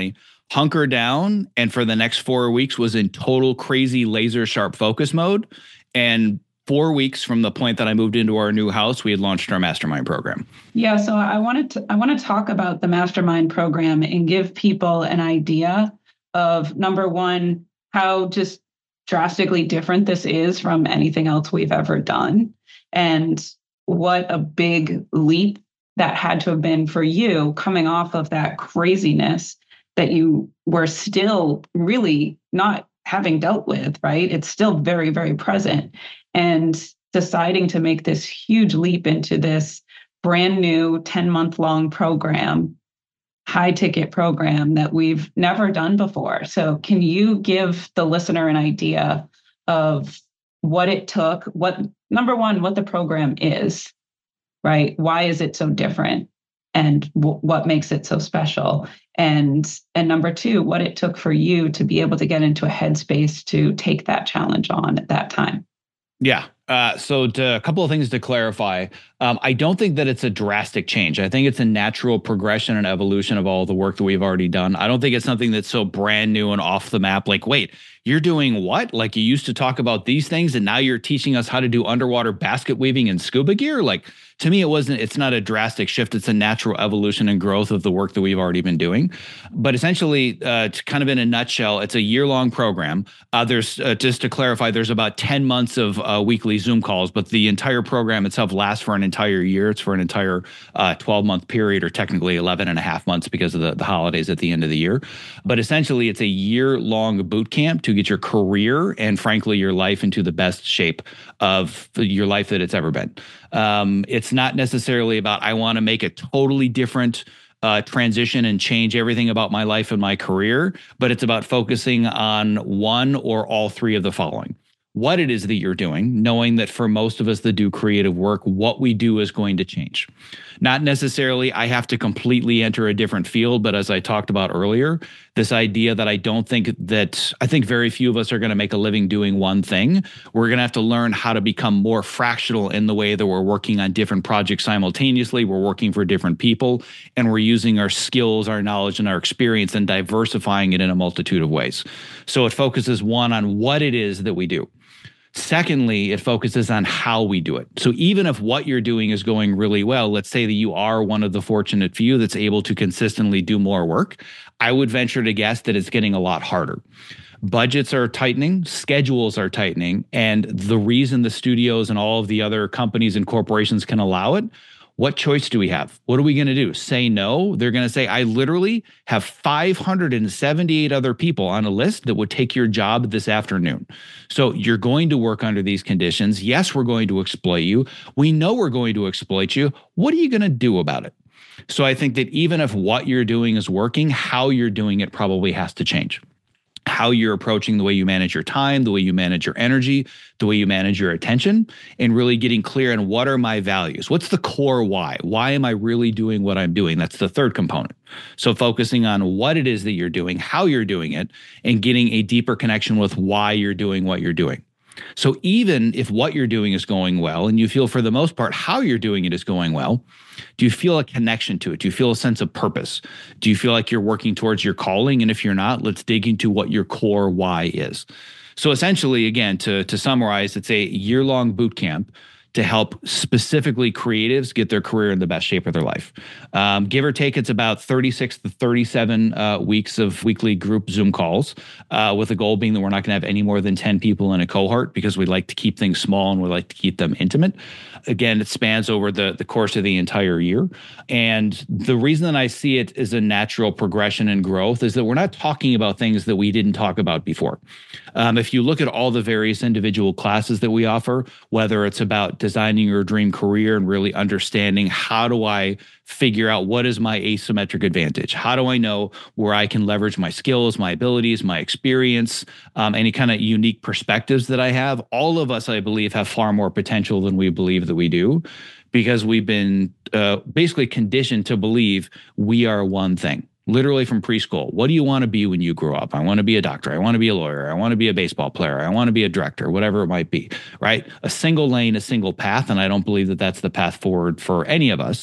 hunker down, and for the next 4 weeks was in total crazy laser sharp focus mode. And 4 weeks from the point that I moved into our new house, we had launched our mastermind program. Yeah, so I want to talk about the mastermind program and give people an idea of, number one, how just drastically different this is from anything else we've ever done, and what a big leap that had to have been for you coming off of that craziness that you were still really not having dealt with, right? It's still very, very present. And deciding to make this huge leap into this brand new 10-month long program, high ticket program that we've never done before. So can you give the listener an idea of what it took, number one, what the program is, right? Why is it so different? And what makes it so special? And number two, what it took for you to be able to get into a headspace to take that challenge on at that time. Yeah. So a couple of things to clarify. I don't think that it's a drastic change. I think it's a natural progression and evolution of all the work that we've already done. I don't think it's something that's so brand new and off the map. Like, wait, you're doing what? Like, you used to talk about these things and now you're teaching us how to do underwater basket weaving and scuba gear? Like, to me, it's not a drastic shift. It's a natural evolution and growth of the work that we've already been doing. But essentially, kind of in a nutshell, it's a year-long program. There's just to clarify, there's about 10 months of weekly Zoom calls, but the entire program itself lasts for an entire year. It's for an entire 12-month period, or technically 11 and a half months because of the holidays at the end of the year. But essentially, it's a year-long boot camp to get your career and, frankly, your life into the best shape of your life that it's ever been. It's not necessarily about, I want to make a totally different transition and change everything about my life and my career, but it's about focusing on one or all three of the following. What it is that you're doing, knowing that for most of us that do creative work, what we do is going to change. Not necessarily I have to completely enter a different field, but as I talked about earlier, this idea that I think very few of us are going to make a living doing one thing. We're going to have to learn how to become more fractional in the way that we're working on different projects simultaneously. We're working for different people, and we're using our skills, our knowledge, and our experience and diversifying it in a multitude of ways. So it focuses, one, on what it is that we do. Secondly, it focuses on how we do it. So even if what you're doing is going really well, let's say that you are one of the fortunate few that's able to consistently do more work, I would venture to guess that it's getting a lot harder. Budgets are tightening, schedules are tightening, and the reason the studios and all of the other companies and corporations can allow it, what choice do we have? What are we going to do? Say no? They're going to say, I literally have 578 other people on a list that would take your job this afternoon. So you're going to work under these conditions. Yes, we're going to exploit you. We know we're going to exploit you. What are you going to do about it? So I think that even if what you're doing is working, how you're doing it probably has to change. How you're approaching the way you manage your time, the way you manage your energy, the way you manage your attention, and really getting clear on what are my values? What's the core why? Why am I really doing what I'm doing? That's the third component. So focusing on what it is that you're doing, how you're doing it, and getting a deeper connection with why you're doing what you're doing. So even if what you're doing is going well, and you feel for the most part how you're doing it is going well, do you feel a connection to it? Do you feel a sense of purpose? Do you feel like you're working towards your calling? And if you're not, let's dig into what your core why is. So essentially, again, to summarize, it's a year-long boot camp to help specifically creatives get their career in the best shape of their life. Give or take, it's about 36 to 37 weeks of weekly group Zoom calls, with the goal being that we're not going to have any more than 10 people in a cohort because we like to keep things small and we like to keep them intimate. Again, it spans over the course of the entire year. And the reason that I see it as a natural progression and growth is that we're not talking about things that we didn't talk about before. If you look at all the various individual classes that we offer, whether it's about designing your dream career and really understanding how do I figure out what is my asymmetric advantage? How do I know where I can leverage my skills, my abilities, my experience, any kind of unique perspectives that I have? All of us, I believe, have far more potential than we believe that we do, because we've been basically conditioned to believe we are one thing. Literally from preschool. What do you want to be when you grow up? I want to be a doctor. I want to be a lawyer. I want to be a baseball player. I want to be a director, whatever it might be, right? A single lane, a single path. And I don't believe that that's the path forward for any of us.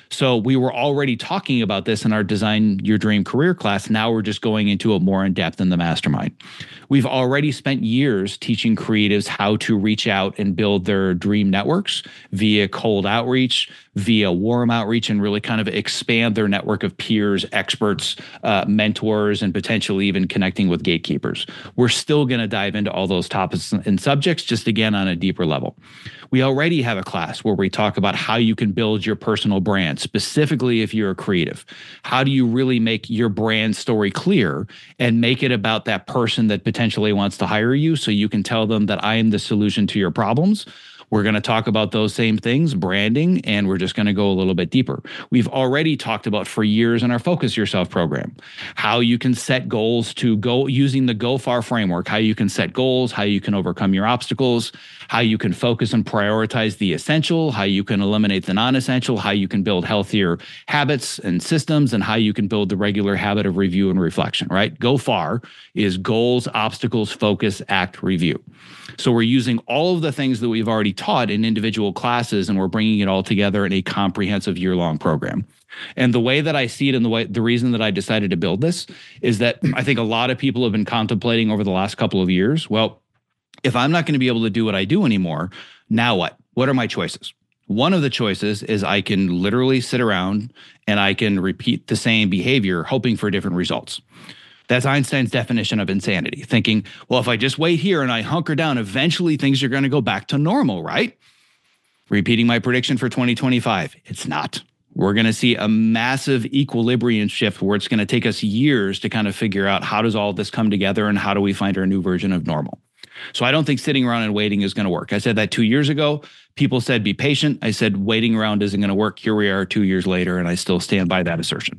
So we were already talking about this in our Design Your Dream Career class. Now we're just going into it more in depth in the mastermind. We've already spent years teaching creatives how to reach out and build their dream networks via cold outreach, via warm outreach, and really kind of expand their network of peers, experts, mentors, and potentially even connecting with gatekeepers. We're still going to dive into all those topics and subjects, just again on a deeper level. We already have a class where we talk about how you can build your personal brand, specifically if you're a creative. How do you really make your brand story clear and make it about that person that potentially wants to hire you, so you can tell them that I am the solution to your problems? We're going to talk about those same things, branding, and we're just going to go a little bit deeper. We've already talked about for years in our Focus Yourself program, how you can set goals to go using the Go Far framework, how you can set goals, how you can overcome your obstacles, how you can focus and prioritize the essential, how you can eliminate the non-essential, how you can build healthier habits and systems, and how you can build the regular habit of review and reflection, right? Go Far is goals, obstacles, focus, act, review. So we're using all of the things that we've already taught in individual classes, and we're bringing it all together in a comprehensive year-long program. And the way that I see it, and the reason that I decided to build this, is that I think a lot of people have been contemplating over the last couple of years, well, if I'm not going to be able to do what I do anymore, now what? What are my choices? One of the choices is I can literally sit around and I can repeat the same behavior, hoping for different results. That's Einstein's definition of insanity, thinking, well, if I just wait here and I hunker down, eventually things are going to go back to normal, right? Repeating my prediction for 2025, it's not. We're going to see a massive equilibrium shift where it's going to take us years to kind of figure out how does all this come together and how do we find our new version of normal. So I don't think sitting around and waiting is going to work. I said that 2 years ago. People said, be patient. I said, waiting around isn't going to work. Here we are 2 years later, and I still stand by that assertion.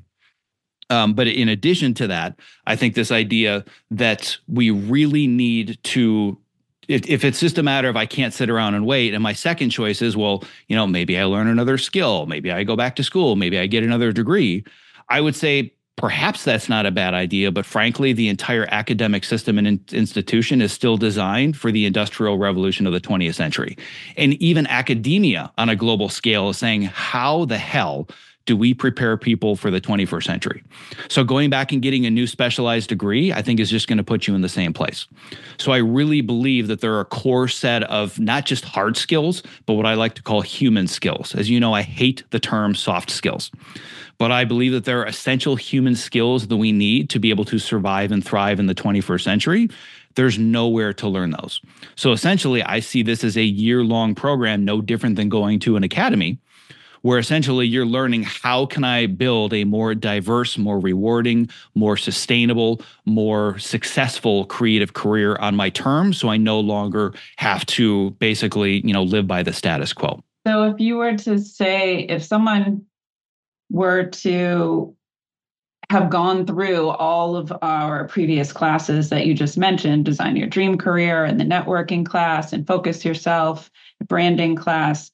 But in addition to that, I think this idea that we really need to, if it's just a matter of I can't sit around and wait, and my second choice is, well, maybe I learn another skill, maybe I go back to school, maybe I get another degree, I would say perhaps that's not a bad idea. But frankly, the entire academic system and institution is still designed for the industrial revolution of the 20th century. And even academia on a global scale is saying, how the hell do we prepare people for the 21st century? So going back and getting a new specialized degree, I think is just going to put you in the same place. So I really believe that there are a core set of not just hard skills, but what I like to call human skills. As you know, I hate the term soft skills, but I believe that there are essential human skills that we need to be able to survive and thrive in the 21st century. There's nowhere to learn those. So essentially, I see this as a year-long program, no different than going to an academy, where essentially you're learning how can I build a more diverse, more rewarding, more sustainable, more successful creative career on my terms, so I no longer have to basically, live by the status quo. So if you were to say, if someone were to have gone through all of our previous classes that you just mentioned, Design Your Dream Career and the networking class and Focus Yourself, branding class,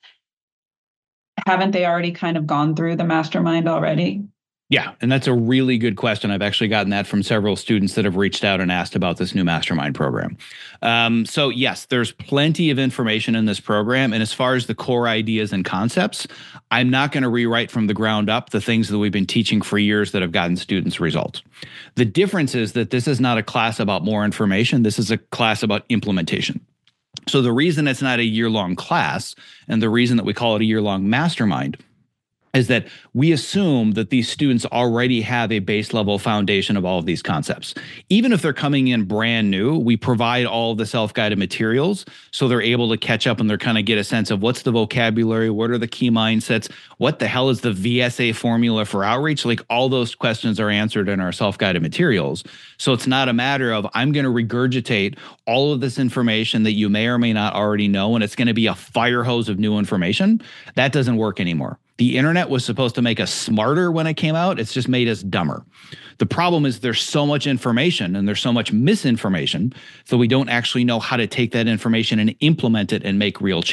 haven't they already kind of gone through the mastermind already? Yeah, and that's a really good question. I've actually gotten that from several students that have reached out and asked about this new mastermind program. So yes, there's plenty of information in this program. And as far as the core ideas and concepts, I'm not going to rewrite from the ground up the things that we've been teaching for years that have gotten students results. The difference is that this is not a class about more information. This is a class about implementation. So the reason it's not a year-long class and the reason that we call it a year-long mastermind is that we assume that these students already have a base level foundation of all of these concepts. Even if they're coming in brand new, we provide all of the self-guided materials so they're able to catch up and they're kind of get a sense of what's the vocabulary, what are the key mindsets, what the hell is the VSA formula for outreach? Like all those questions are answered in our self-guided materials. So it's not a matter of I'm going to regurgitate all of this information that you may or may not already know, and it's going to be a fire hose of new information. That doesn't work anymore. The internet was supposed to make us smarter when it came out. It's just made us dumber. The problem is there's so much information and there's so much misinformation, so we don't actually know how to take that information and implement it and make real change.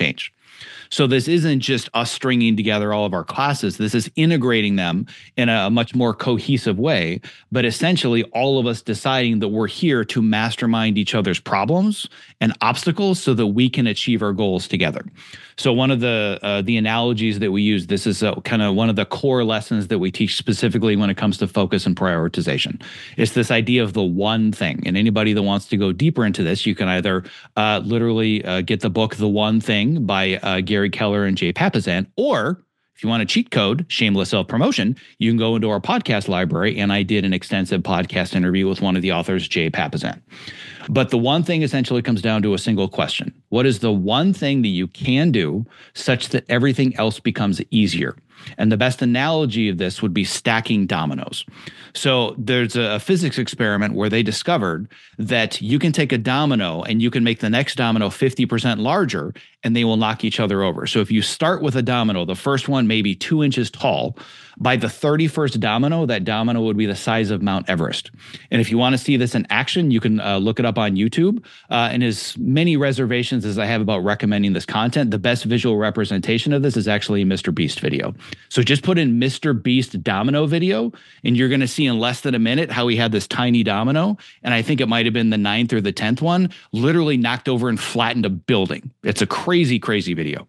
So this isn't just us stringing together all of our classes. This is integrating them in a much more cohesive way, but essentially all of us deciding that we're here to mastermind each other's problems and obstacles so that we can achieve our goals together. So one of the analogies that we use, this is kind of one of the core lessons that we teach specifically when it comes to focus and prioritization. It's this idea of the one thing. And anybody that wants to go deeper into this, you can either literally get the book, The One Thing by Gary Keller and Jay Papasan, or if you want a cheat code, shameless self-promotion, you can go into our podcast library, and I did an extensive podcast interview with one of the authors, Jay Papasan. But the one thing essentially comes down to a single question. What is the one thing that you can do such that everything else becomes easier? And the best analogy of this would be stacking dominoes. So there's a physics experiment where they discovered that you can take a domino and you can make the next domino 50% larger, and they will knock each other over. So if you start with a domino, the first one may be 2 inches tall. By the 31st domino, that domino would be the size of Mount Everest. And if you want to see this in action, you can look it up on YouTube. And as many reservations as I have about recommending this content, the best visual representation of this is actually a Mr. Beast video. So just put in Mr. Beast domino video, and you're going to see in less than a minute how he had this tiny domino. And I think it might have been the 9th or the 10th one, literally knocked over and flattened a building. It's a crazy, crazy video.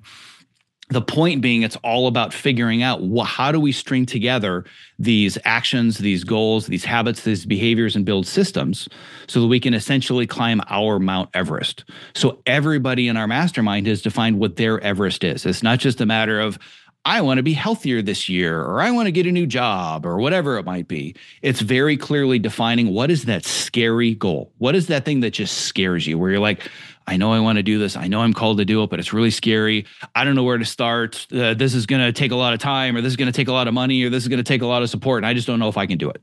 The point being, it's all about figuring out how do we string together these actions, these goals, these habits, these behaviors, and build systems so that we can essentially climb our Mount Everest. So everybody in our mastermind has defined what their Everest is. It's not just a matter of, I want to be healthier this year, or I want to get a new job, or whatever it might be. It's very clearly defining what is that scary goal? What is that thing that just scares you, where you're like, I know I want to do this. I know I'm called to do it, but it's really scary. I don't know where to start. This is going to take a lot of time, or this is going to take a lot of money, or this is going to take a lot of support, and I just don't know if I can do it.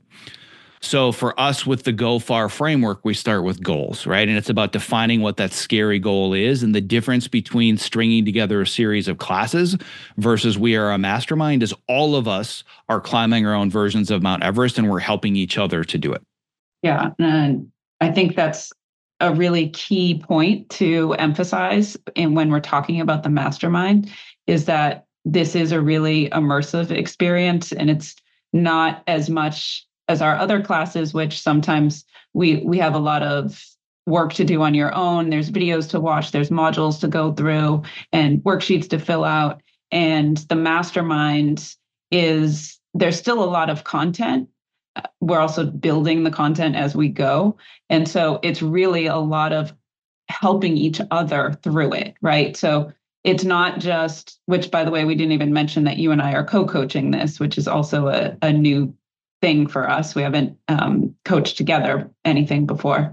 So for us with the Go Far framework, we start with goals, right? And it's about defining what that scary goal is and the difference between stringing together a series of classes versus we are a mastermind is all of us are climbing our own versions of Mount Everest, and we're helping each other to do it. Yeah. And I think that's a really key point to emphasize when we're talking about the mastermind is that this is a really immersive experience, and it's not as much as our other classes, which sometimes we have a lot of work to do on your own. There's videos to watch, there's modules to go through, and worksheets to fill out. And the mastermind there's still a lot of content. We're also building the content as we go. And so it's really a lot of helping each other through it, right? So it's not just, which by the way, we didn't even mention that you and I are co-coaching this, which is also a new thing for us. We haven't coached together anything before.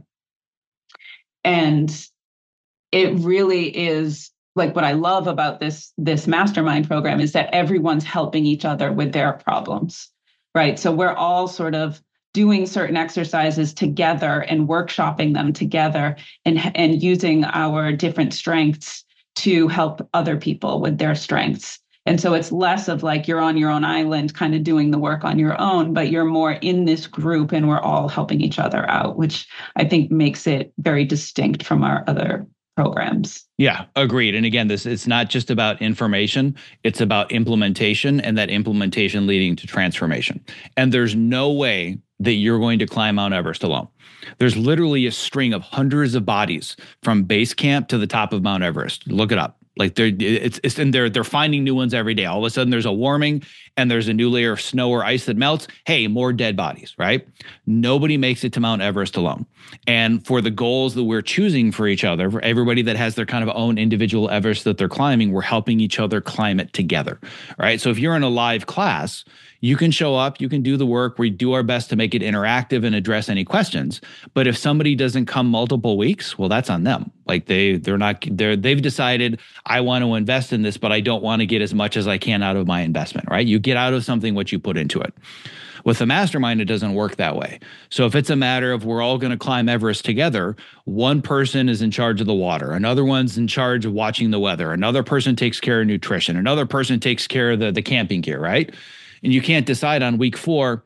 And it really is like what I love about this mastermind program is that everyone's helping each other with their problems, right? So we're all sort of doing certain exercises together and workshopping them together and using our different strengths to help other people with their strengths. And so it's less of like you're on your own island kind of doing the work on your own, but you're more in this group and we're all helping each other out, which I think makes it very distinct from our other programs. Yeah, agreed. And again, it's not just about information, it's about implementation, and that implementation leading to transformation. And there's no way that you're going to climb Mount Everest alone. There's literally a string of hundreds of bodies from base camp to the top of Mount Everest. Look it up. Like they're finding new ones every day. All of a sudden there's a warming and there's a new layer of snow or ice that melts. Hey, more dead bodies, right? Nobody makes it to Mount Everest alone. And for the goals that we're choosing for each other, for everybody that has their kind of own individual Everest that they're climbing, we're helping each other climb it together, right? So if you're in a live class, you can show up, you can do the work. We do our best to make it interactive and address any questions. But if somebody doesn't come multiple weeks, well, that's on them. Like they've decided, I want to invest in this, but I don't want to get as much as I can out of my investment, right? You get out of something what you put into it. With the mastermind, it doesn't work that way. So if it's a matter of we're all going to climb Everest together, one person is in charge of the water, another one's in charge of watching the weather, another person takes care of nutrition, another person takes care of the camping gear, right? And you can't decide on week 4,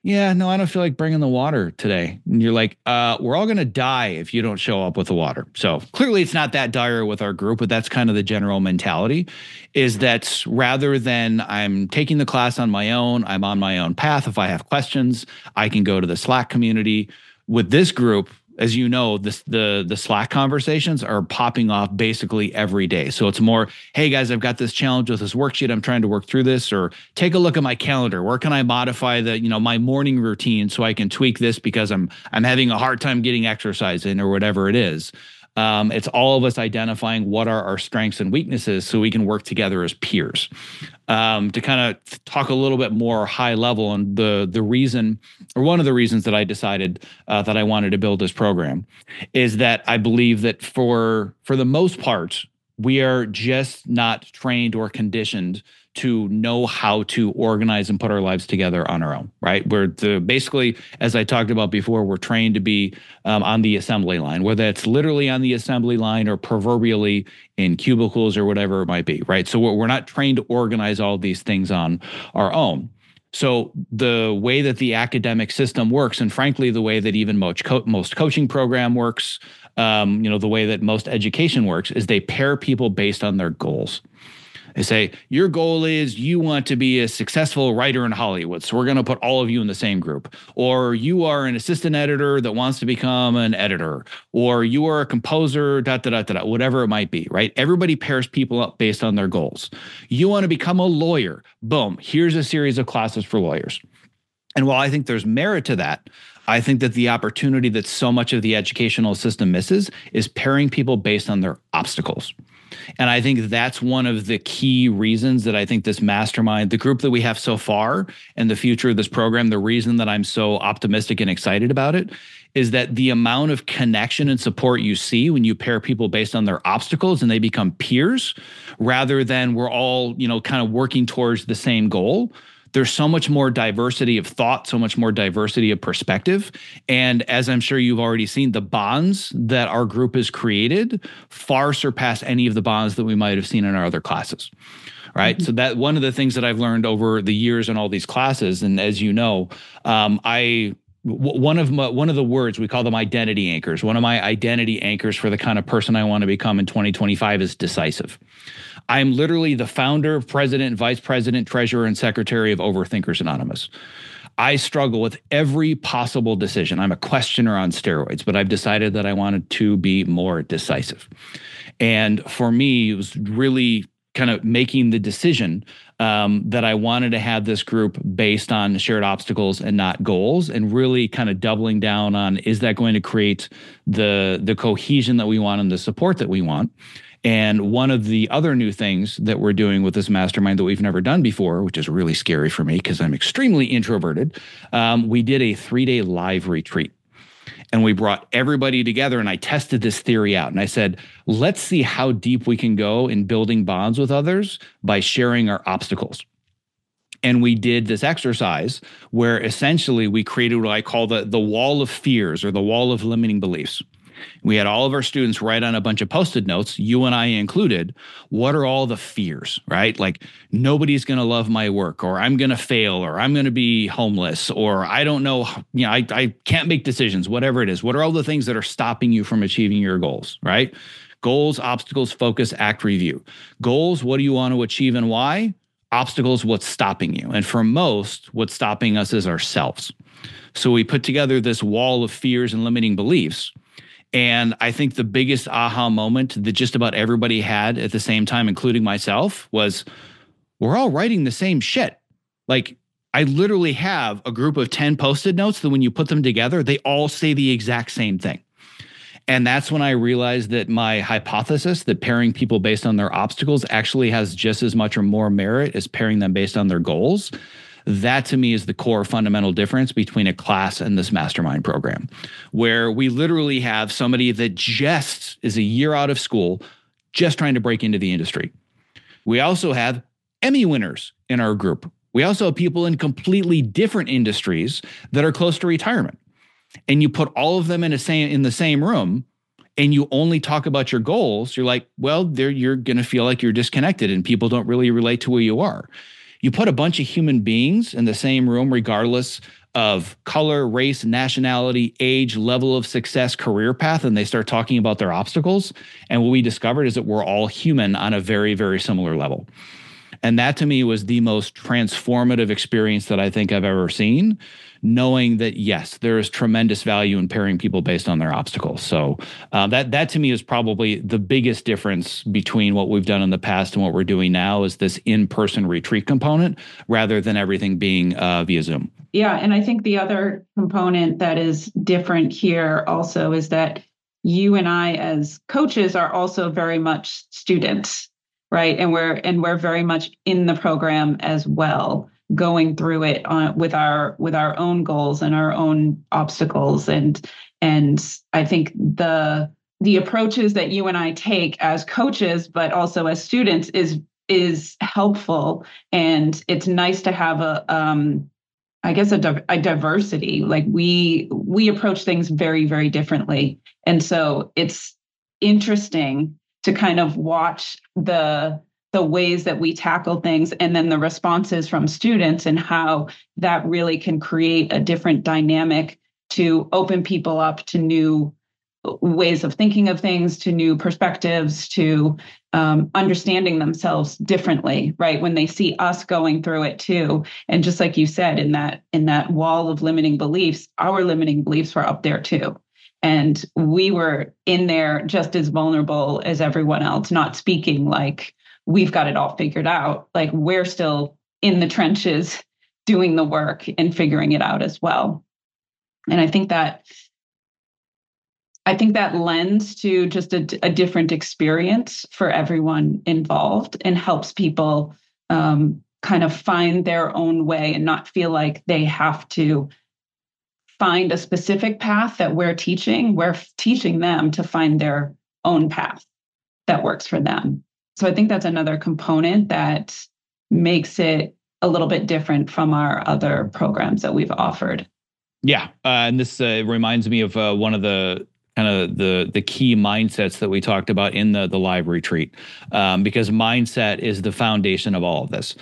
yeah, no, I don't feel like bringing the water today. And you're like, we're all going to die if you don't show up with the water. So clearly it's not that dire with our group, but that's kind of the general mentality, is that rather than I'm taking the class on my own, I'm on my own path. If I have questions, I can go to the Slack community. With this group, as you know, the Slack conversations are popping off basically every day. So it's more, hey guys, I've got this challenge with this worksheet. I'm trying to work through this, or take a look at my calendar. Where can I modify my morning routine so I can tweak this because I'm having a hard time getting exercise in, or whatever it is. It's all of us identifying what are our strengths and weaknesses so we can work together as peers. To kind of talk a little bit more high level, and the reason, or one of the reasons that I decided that I wanted to build this program, is that I believe that for the most part, we are just not trained or conditioned to know how to organize and put our lives together on our own, right? We're basically, as I talked about before, we're trained to be on the assembly line, whether it's literally on the assembly line or proverbially in cubicles or whatever it might be, right? So we're not trained to organize all these things on our own. So the way that the academic system works, and frankly, the way that even most coaching program works, the way that most education works, is they pair people based on their goals. They say, your goal is you want to be a successful writer in Hollywood, so we're going to put all of you in the same group. Or you are an assistant editor that wants to become an editor. Or you are a composer, whatever it might be, right? Everybody pairs people up based on their goals. You want to become a lawyer. Boom, here's a series of classes for lawyers. And while I think there's merit to that, I think that the opportunity that so much of the educational system misses is pairing people based on their obstacles. And I think that's one of the key reasons that I think this mastermind, the group that we have so far, and the future of this program, the reason that I'm so optimistic and excited about it, is that the amount of connection and support you see when you pair people based on their obstacles and they become peers, rather than we're all, kind of working towards the same goal. There's so much more diversity of thought, so much more diversity of perspective. And as I'm sure you've already seen, the bonds that our group has created far surpass any of the bonds that we might have seen in our other classes, right? Mm-hmm. So that one of the things that I've learned over the years in all these classes, and as you know, one of the words, we call them identity anchors. One of my identity anchors for the kind of person I want to become in 2025 is decisive. I'm literally the founder, president, vice president, treasurer, and secretary of Overthinkers Anonymous. I struggle with every possible decision. I'm a questioner on steroids, but I've decided that I wanted to be more decisive. And for me, it was really kind of making the decision that I wanted to have this group based on shared obstacles and not goals, and really kind of doubling down on, is that going to create the cohesion that we want and the support that we want? And one of the other new things that we're doing with this mastermind that we've never done before, which is really scary for me because I'm extremely introverted, we did a 3-day live retreat. And we brought everybody together, and I tested this theory out. And I said, let's see how deep we can go in building bonds with others by sharing our obstacles. And we did this exercise where essentially we created what I call the wall of fears, or the wall of limiting beliefs. We had all of our students write on a bunch of Post-it notes, you and I included, what are all the fears, right? Like, nobody's going to love my work, or I'm going to fail, or I'm going to be homeless, or I don't know, I can't make decisions, whatever it is. What are all the things that are stopping you from achieving your goals, right? Goals, obstacles, focus, act, review. Goals, what do you want to achieve and why? Obstacles, what's stopping you? And for most, what's stopping us is ourselves. So we put together this wall of fears and limiting beliefs. And I think the biggest aha moment that just about everybody had at the same time, including myself, was we're all writing the same shit. Like, I literally have a group of 10 Post-it notes that when you put them together, they all say the exact same thing. And that's when I realized that my hypothesis that pairing people based on their obstacles actually has just as much or more merit as pairing them based on their goals. That to me is the core fundamental difference between a class and this mastermind program, where we literally have somebody that just is a year out of school, just trying to break into the industry. We also have Emmy winners in our group. We also have people in completely different industries that are close to retirement. And you put all of them in the same room, and you only talk about your goals, you're like, well, you're going to feel like you're disconnected and people don't really relate to who you are. You put a bunch of human beings in the same room, regardless of color, race, nationality, age, level of success, career path, and they start talking about their obstacles. And what we discovered is that we're all human on a very, very similar level. And that to me was the most transformative experience that I think I've ever seen, knowing that, yes, there is tremendous value in pairing people based on their obstacles. So that to me is probably the biggest difference between what we've done in the past and what we're doing now, is this in-person retreat component rather than everything being via Zoom. Yeah. And I think the other component that is different here also is that you and I as coaches are also very much students, right? And we're very much in the program as well, going through it with our own goals and our own obstacles. And I think the approaches that you and I take as coaches, but also as students, is helpful. And it's nice to have a diversity. Like we approach things very, very differently. And so it's interesting to kind of watch the ways that we tackle things and then the responses from students, and how that really can create a different dynamic to open people up to new ways of thinking of things, to new perspectives, to understanding themselves differently, right? When they see us going through it too. And just like you said, in that wall of limiting beliefs, our limiting beliefs were up there too. And we were in there just as vulnerable as everyone else, not speaking like we've got it all figured out. Like we're still in the trenches doing the work and figuring it out as well. And I think that lends to just a different experience for everyone involved, and helps people kind of find their own way and not feel like they have to find a specific path that we're teaching. We're teaching them to find their own path that works for them. So I think that's another component that makes it a little bit different from our other programs that we've offered. Yeah. And this reminds me of one of the kind of the key mindsets that we talked about in the live retreat, because mindset is the foundation of all of this.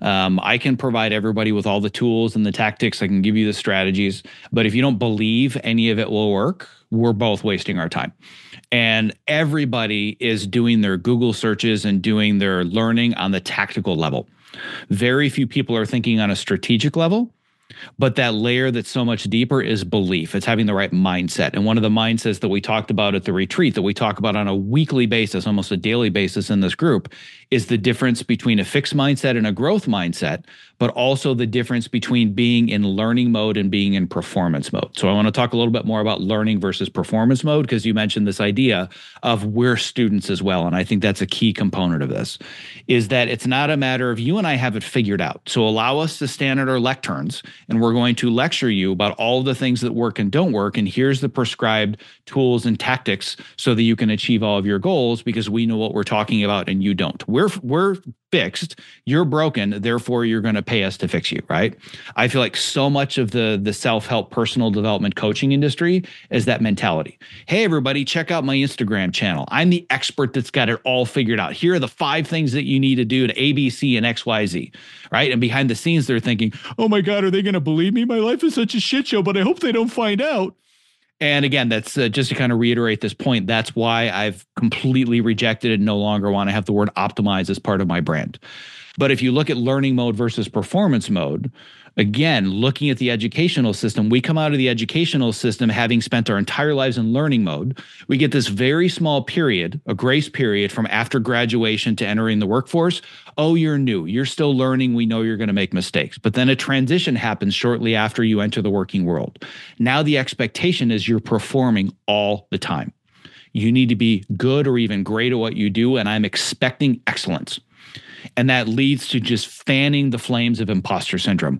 I can provide everybody with all the tools and the tactics. I can give you the strategies, but if you don't believe any of it will work, we're both wasting our time. And everybody is doing their Google searches and doing their learning on the tactical level. Very few people are thinking on a strategic level. But that layer that's so much deeper is belief. It's having the right mindset. And one of the mindsets that we talked about at the retreat, that we talk about on a weekly basis, almost a daily basis in this group, is the difference between a fixed mindset and a growth mindset, but also the difference between being in learning mode and being in performance mode. So I want to talk a little bit more about learning versus performance mode, because you mentioned this idea of we're students as well. And I think that's a key component of this, is that it's not a matter of you and I have it figured out. So allow us to stand at our lecterns, and we're going to lecture you about all the things that work and don't work. And here's the prescribed tools and tactics so that you can achieve all of your goals, because we know what we're talking about and you don't. We're fixed, you're broken, therefore you're going to pay us to fix you, right? I feel like so much of the self-help personal development coaching industry is that mentality. Hey, everybody, check out my Instagram channel. I'm the expert that's got it all figured out. Here are the 5 things that you need to do to A, B, C, and X, Y, Z, right? And behind the scenes, they're thinking, oh my God, are they going to believe me? My life is such a shit show, but I hope they don't find out. And again, that's just to kind of reiterate this point. That's why I've completely rejected and no longer want to have the word optimize as part of my brand. But if you look at learning mode versus performance mode, again, looking at the educational system, we come out of the educational system having spent our entire lives in learning mode. We get this very small period, a grace period from after graduation to entering the workforce. Oh, you're new. You're still learning. We know you're going to make mistakes. But then a transition happens shortly after you enter the working world. Now the expectation is you're performing all the time. You need to be good or even great at what you do, and I'm expecting excellence. And that leads to just fanning the flames of imposter syndrome.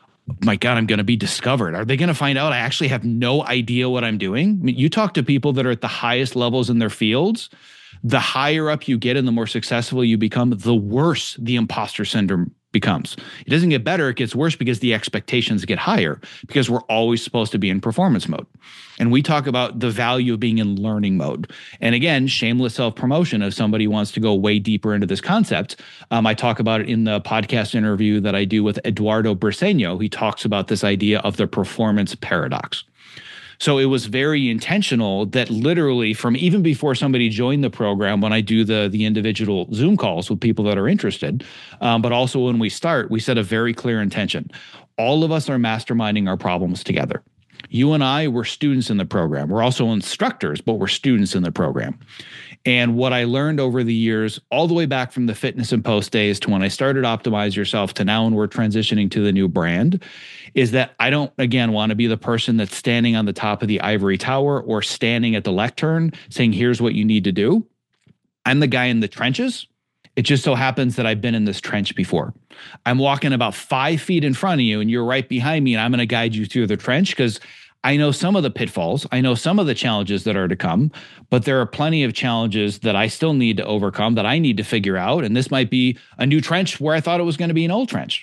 My God, I'm going to be discovered. Are they going to find out I actually have no idea what I'm doing? I mean, you talk to people that are at the highest levels in their fields, the higher up you get and the more successful you become, the worse the imposter syndrome becomes. It doesn't get better, it gets worse because the expectations get higher because we're always supposed to be in performance mode. And we talk about the value of being in learning mode. And again, shameless self-promotion if somebody wants to go way deeper into this concept. I talk about it in the podcast interview that I do with Eduardo Briseño. He talks about this idea of the performance paradox. So it was very intentional that literally from even before somebody joined the program, when I do the individual Zoom calls with people that are interested, but also when we start, we set a very clear intention. All of us are masterminding our problems together. You and I, we're students in the program. We're also instructors, but we're students in the program. And what I learned over the years, all the way back from the Fitness and Post days to when I started Optimize Yourself to now when we're transitioning to the new brand, is that I don't, again, want to be the person that's standing on the top of the ivory tower or standing at the lectern saying, here's what you need to do. I'm the guy in the trenches. It just so happens that I've been in this trench before. I'm walking about 5 feet in front of you and you're right behind me and I'm going to guide you through the trench because I know some of the pitfalls. I know some of the challenges that are to come, but there are plenty of challenges that I still need to overcome that I need to figure out. And this might be a new trench where I thought it was going to be an old trench.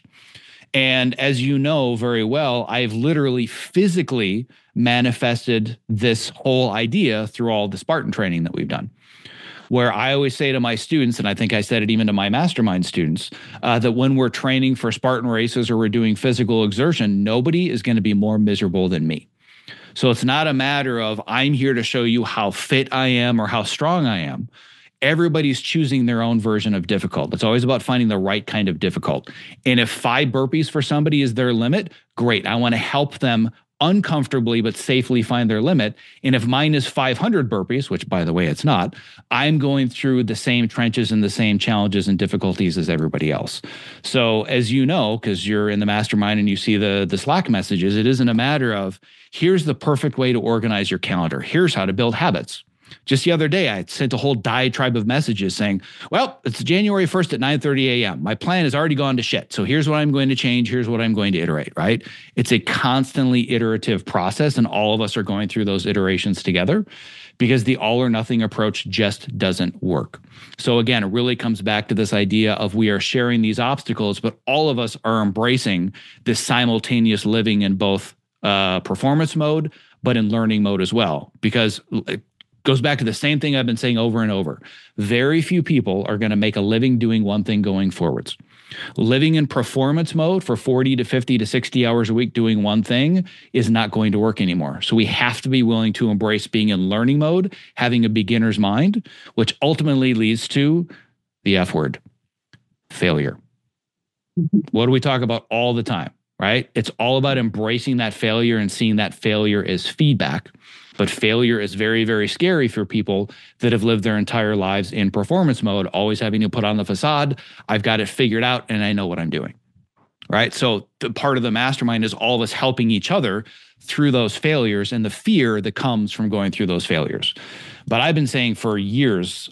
And as you know very well, I've literally physically manifested this whole idea through all the Spartan training that we've done, where I always say to my students, and I think I said it even to my mastermind students, that when we're training for Spartan races or we're doing physical exertion, nobody is going to be more miserable than me. So it's not a matter of I'm here to show you how fit I am or how strong I am. Everybody's choosing their own version of difficult. It's always about finding the right kind of difficult. And if 5 burpees for somebody is their limit, great. I want to help them uncomfortably but safely find their limit. And if mine is 500 burpees, which by the way, it's not, I'm going through the same trenches and the same challenges and difficulties as everybody else. So as you know, because you're in the mastermind and you see the Slack messages, it isn't a matter of here's the perfect way to organize your calendar. Here's how to build habits. Just the other day, I sent a whole diatribe of messages saying, well, it's January 1st at 9:30 a.m. My plan has already gone to shit. So here's what I'm going to change. Here's what I'm going to iterate, right? It's a constantly iterative process. And all of us are going through those iterations together because the all or nothing approach just doesn't work. So again, it really comes back to this idea of we are sharing these obstacles, but all of us are embracing this simultaneous living in both performance mode, but in learning mode as well. Because goes back to the same thing I've been saying over and over. Very few people are going to make a living doing one thing going forwards. Living in performance mode for 40 to 50 to 60 hours a week doing one thing is not going to work anymore. So we have to be willing to embrace being in learning mode, having a beginner's mind, which ultimately leads to the F word, failure. What do we talk about all the time, right? It's all about embracing that failure and seeing that failure as feedback. But failure is very, very scary for people that have lived their entire lives in performance mode, always having to put on the facade. I've got it figured out and I know what I'm doing, right? So the part of the mastermind is all of us helping each other through those failures and the fear that comes from going through those failures. But I've been saying for years,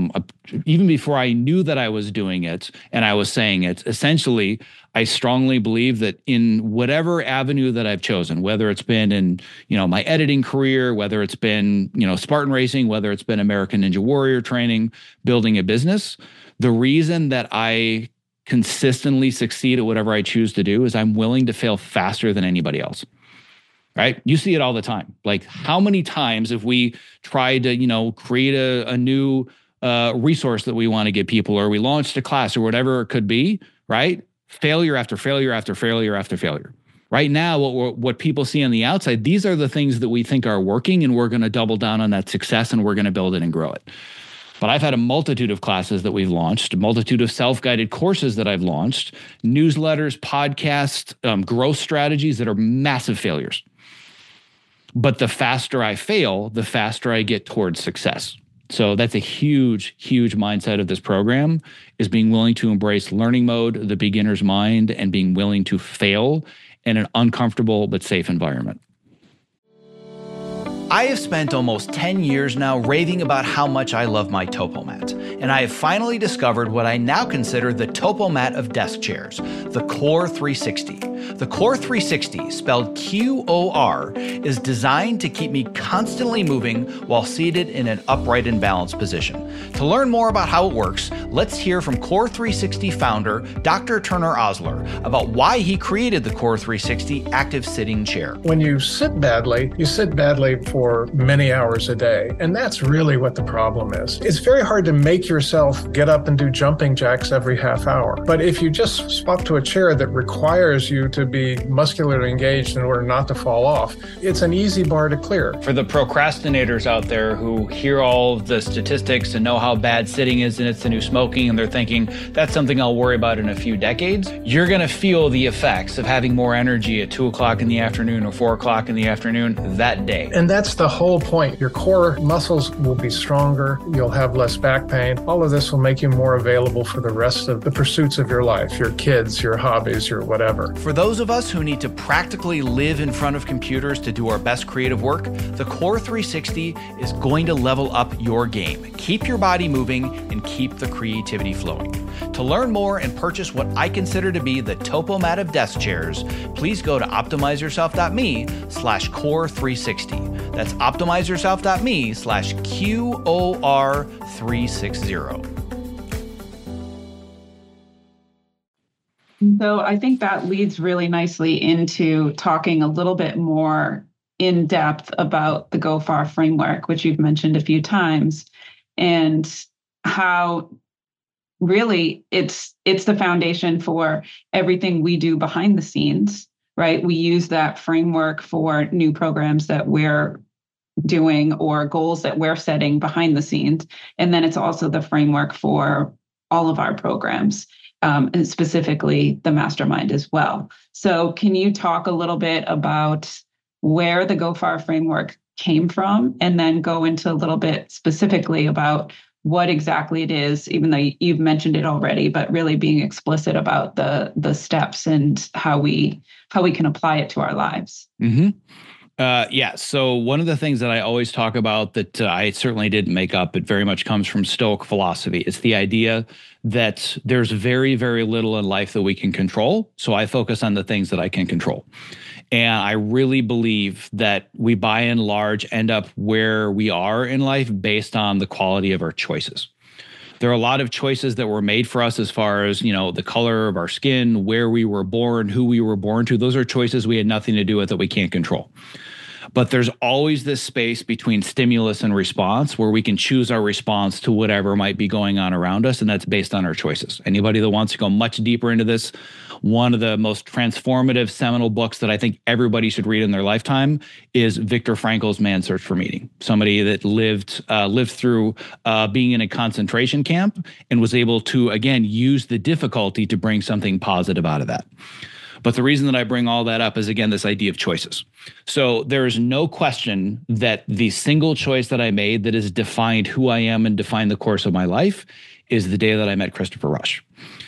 even before I knew that I was doing it and I was saying it, essentially, I strongly believe that in whatever avenue that I've chosen, whether it's been in, my editing career, whether it's been, Spartan racing, whether it's been American Ninja Warrior training, building a business, the reason that I consistently succeed at whatever I choose to do is I'm willing to fail faster than anybody else. Right? You see it all the time. Like how many times have we tried to, create a new resource that we want to give people, or we launched a class or whatever it could be, right? Failure after failure after failure after failure. Right now, what people see on the outside, these are the things that we think are working, and we're going to double down on that success and we're going to build it and grow it. But I've had a multitude of classes that we've launched, a multitude of self-guided courses that I've launched, newsletters, podcasts, growth strategies that are massive failures. But the faster I fail, the faster I get towards success. So that's a huge, huge mindset of this program, is being willing to embrace learning mode, the beginner's mind, and being willing to fail in an uncomfortable but safe environment. I have spent almost 10 years now raving about how much I love my TopoMat, and I have finally discovered what I now consider the TopoMat of desk chairs, the Core 360. The Core 360, spelled QOR, is designed to keep me constantly moving while seated in an upright and balanced position. To learn more about how it works, let's hear from Core 360 founder Dr. Turner Osler about why he created the Core 360 active sitting chair. When you sit badly for many hours a day, and that's really what the problem is. It's very hard to make yourself get up and do jumping jacks every half hour. But if you just swap to a chair that requires you to be muscularly engaged in order not to fall off, it's an easy bar to clear. For the procrastinators out there who hear all of the statistics and know how bad sitting is and it's the new smoking, and they're thinking that's something I'll worry about in a few decades, you're going to feel the effects of having more energy at 2 o'clock in the afternoon or 4 o'clock in the afternoon that day. And that's the whole point. Your core muscles will be stronger. You'll have less back pain. All of this will make you more available for the rest of the pursuits of your life, your kids, your hobbies, your whatever. For those of us who need to practically live in front of computers to do our best creative work, the Core 360 is going to level up your game. Keep your body moving and keep the creativity flowing. To learn more and purchase what I consider to be the Topomat of desk chairs, please go to optimizeyourself.me/core360. That's optimizeyourself.me/QOR360. So I think that leads really nicely into talking a little bit more in depth about the GoFar framework, which you've mentioned a few times, and how really it's the foundation for everything we do behind the scenes, right? We use that framework for new programs that we're doing or goals that we're setting behind the scenes. And then it's also the framework for all of our programs. And specifically the mastermind as well. So can you talk a little bit about where the GoFar framework came from, and then go into a little bit specifically about what exactly it is, even though you've mentioned it already, but really being explicit about the steps and how we can apply it to our lives? Mm-hmm. Yeah. So one of the things that I always talk about that I certainly didn't make up, it very much comes from Stoic philosophy. It's the idea that there's very, very little in life that we can control. So I focus on the things that I can control. And I really believe that we, by and large, end up where we are in life based on the quality of our choices. There are a lot of choices that were made for us as far as, the color of our skin, where we were born, who we were born to. Those are choices we had nothing to do with that we can't control. But there's always this space between stimulus and response where we can choose our response to whatever might be going on around us, and that's based on our choices. Anybody that wants to go much deeper into this, one of the most transformative seminal books that I think everybody should read in their lifetime is Viktor Frankl's Man's Search for Meaning. Somebody that lived through being in a concentration camp and was able to, again, use the difficulty to bring something positive out of that. But the reason that I bring all that up is, again, this idea of choices. So there is no question that the single choice that I made that has defined who I am and defined the course of my life is the day that I met Christopher Rush.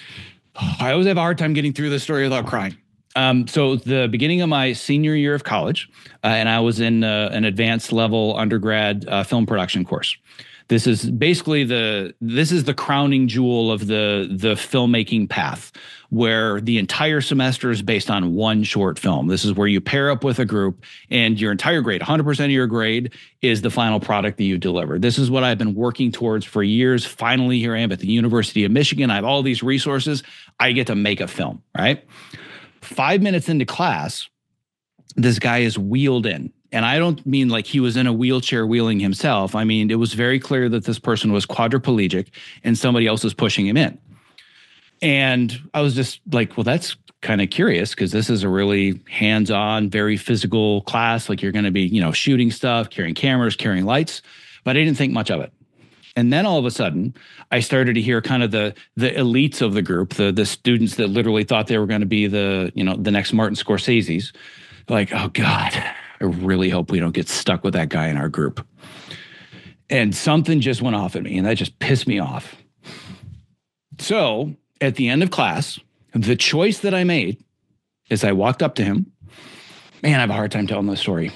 I always have a hard time getting through this story without crying. So the beginning of my senior year of college, and I was in an advanced level undergrad film production course. This is basically the crowning jewel of the filmmaking path, where the entire semester is based on one short film. This is where you pair up with a group and your entire grade, 100% of your grade, is the final product that you deliver. This is what I've been working towards for years. Finally, here I am at the University of Michigan. I have all these resources. I get to make a film, right? 5 minutes into class, this guy is wheeled in. And I don't mean like he was in a wheelchair wheeling himself. I mean, it was very clear that this person was quadriplegic and somebody else was pushing him in. And I was just like, well, that's kind of curious because this is a really hands-on, very physical class. Like you're going to be, shooting stuff, carrying cameras, carrying lights. But I didn't think much of it. And then all of a sudden, I started to hear kind of the elites of the group, the students that literally thought they were going to be the next Martin Scorsese's. Like, oh God, I really hope we don't get stuck with that guy in our group. And something just went off at me, and that just pissed me off. So at the end of class, the choice that I made is I walked up to him. Man, I have a hard time telling this story.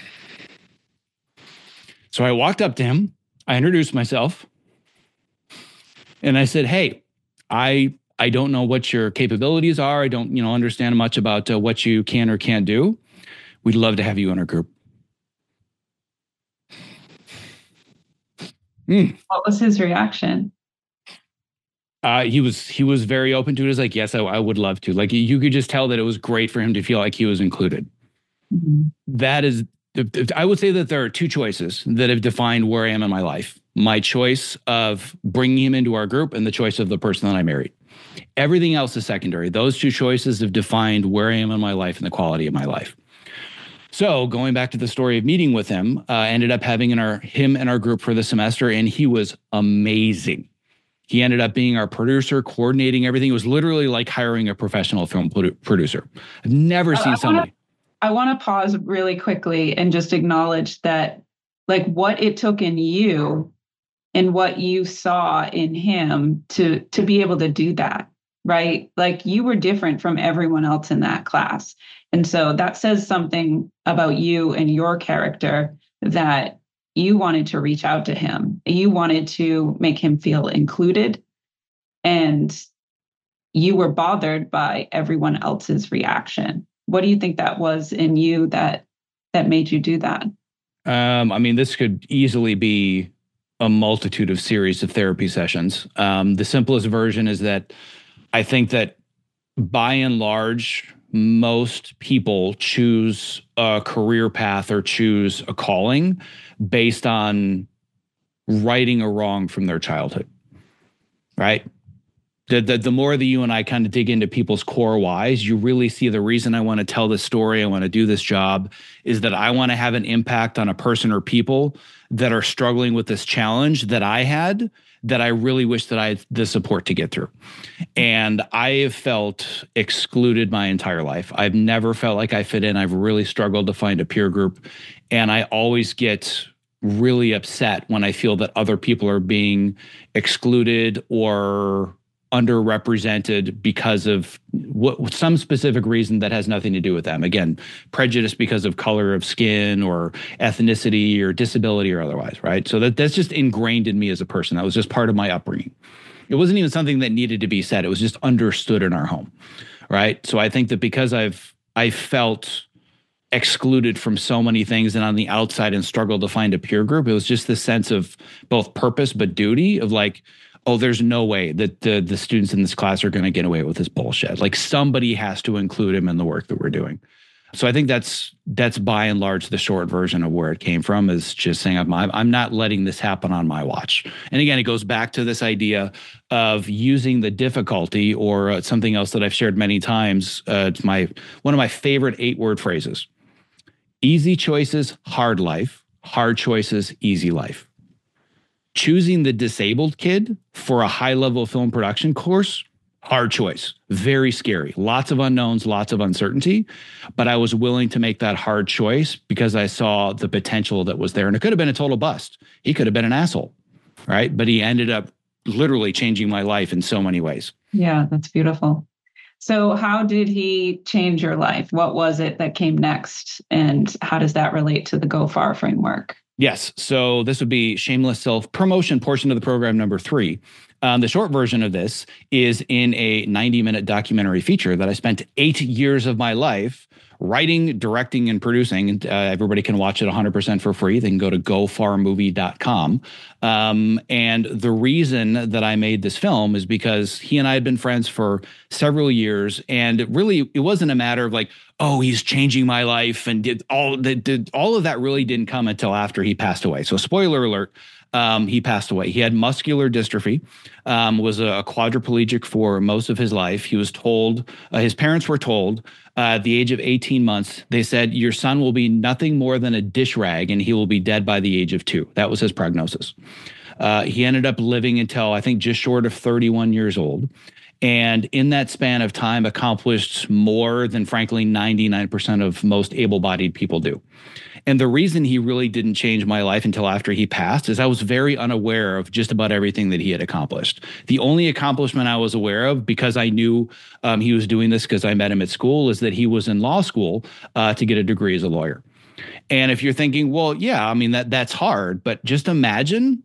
So I walked up to him. I introduced myself. And I said, hey, I I don't know what your capabilities are. I don't, understand much about what you can or can't do. We'd love to have you in our group. What was his reaction? He was very open to it. He was like, yes, I would love to. Like, you could just tell that it was great for him to feel like he was included. Mm-hmm. That is, I would say that there are two choices that have defined where I am in my life. My choice of bringing him into our group and the choice of the person that I married. Everything else is secondary. Those two choices have defined where I am in my life and the quality of my life. So going back to the story of meeting with him, ended up having him in our group for the semester, and he was amazing. He ended up being our producer, coordinating everything. It was literally like hiring a professional film producer. I've never seen somebody. I want to pause really quickly and just acknowledge that, like, what it took in you and what you saw in him to be able to do that, right? Like, you were different from everyone else in that class. And so that says something about you and your character, that you wanted to reach out to him. You wanted to make him feel included. And you were bothered by everyone else's reaction. What do you think that was in you that made you do that? This could easily be a multitude of series of therapy sessions. The simplest version is that I think that by and large, most people choose a career path or choose a calling based on righting a wrong from their childhood, right? The more that you and I kind of dig into people's core whys, you really see the reason I want to tell this story, I want to do this job, is that I want to have an impact on a person or people that are struggling with this challenge that I had, that I really wish that I had the support to get through. And I have felt excluded my entire life. I've never felt like I fit in. I've really struggled to find a peer group. And I always get really upset when I feel that other people are being excluded or underrepresented because of some specific reason that has nothing to do with them. Again, prejudice because of color of skin or ethnicity or disability or otherwise, right? So that's just ingrained in me as a person. That was just part of my upbringing. It wasn't even something that needed to be said. It was just understood in our home, right? So I think that because I felt excluded from so many things and on the outside and struggled to find a peer group, it was just this sense of both purpose but duty of like, oh, there's no way that the students in this class are going to get away with this bullshit. Like, somebody has to include him in the work that we're doing. So I think that's by and large the short version of where it came from, is just saying I'm not letting this happen on my watch. And again, it goes back to this idea of using the difficulty, or something else that I've shared many times. It's one of my favorite 8-word phrases: easy choices, hard life; hard choices, easy life. Choosing the disabled kid for a high-level film production course, hard choice, very scary, lots of unknowns, lots of uncertainty, but I was willing to make that hard choice because I saw the potential that was there. And it could have been a total bust. He could have been an asshole, right? But he ended up literally changing my life in so many ways. Yeah, that's beautiful. So how did he change your life? What was it that came next? And how does that relate to the Go Far framework? Yes. So this would be shameless self-promotion portion of the program number 3. The short version of this is in a 90-minute documentary feature that I spent 8 years of my life writing, directing, and producing. And everybody can watch it 100% for free. They can go to gofarmovie.com. And the reason that I made this film is because he and I had been friends for several years. And it wasn't a matter of like, oh, he's changing my life, and all of that really didn't come until after he passed away. So spoiler alert, he passed away. He had muscular dystrophy, was a quadriplegic for most of his life. He was told, his parents were told at the age of 18 months, they said, your son will be nothing more than a dish rag and he will be dead by the age of 2. That was his prognosis. He ended up living until, I think, just short of 31 years old. And in that span of time, accomplished more than, frankly, 99% of most able-bodied people do. And the reason he really didn't change my life until after he passed is I was very unaware of just about everything that he had accomplished. The only accomplishment I was aware of, because I knew he was doing this because I met him at school, is that he was in law school to get a degree as a lawyer. And if you're thinking, well, yeah, I mean, that's hard, but just imagine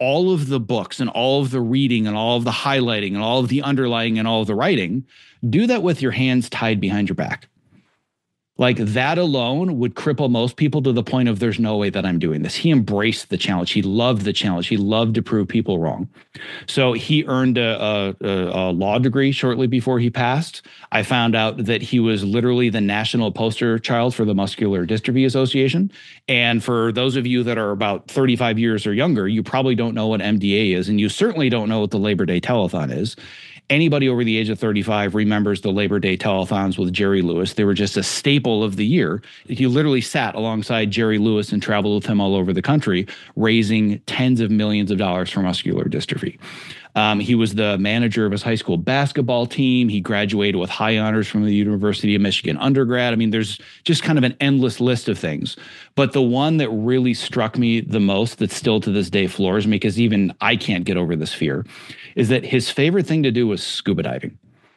all of the books and all of the reading and all of the highlighting and all of the underlying and all of the writing, do that with your hands tied behind your back. Like that alone would cripple most people to the point of there's no way that I'm doing this. He embraced the challenge. He loved the challenge. He loved to prove people wrong. So he earned a law degree shortly before he passed. I found out that he was literally the national poster child for the Muscular Dystrophy Association. And for those of you that are about 35 years or younger, you probably don't know what MDA is, and you certainly don't know what the Labor Day Telethon is. Anybody over the age of 35 remembers the Labor Day telethons with Jerry Lewis. They were just a staple of the year. He literally sat alongside Jerry Lewis and traveled with him all over the country, raising tens of millions of dollars for muscular dystrophy. He was the manager of his high school basketball team. He graduated with high honors from the University of Michigan undergrad. I mean, there's just kind of an endless list of things. But the one that really struck me the most, that still to this day floors me, because even I can't get over this fear, is that his favorite thing to do was scuba diving.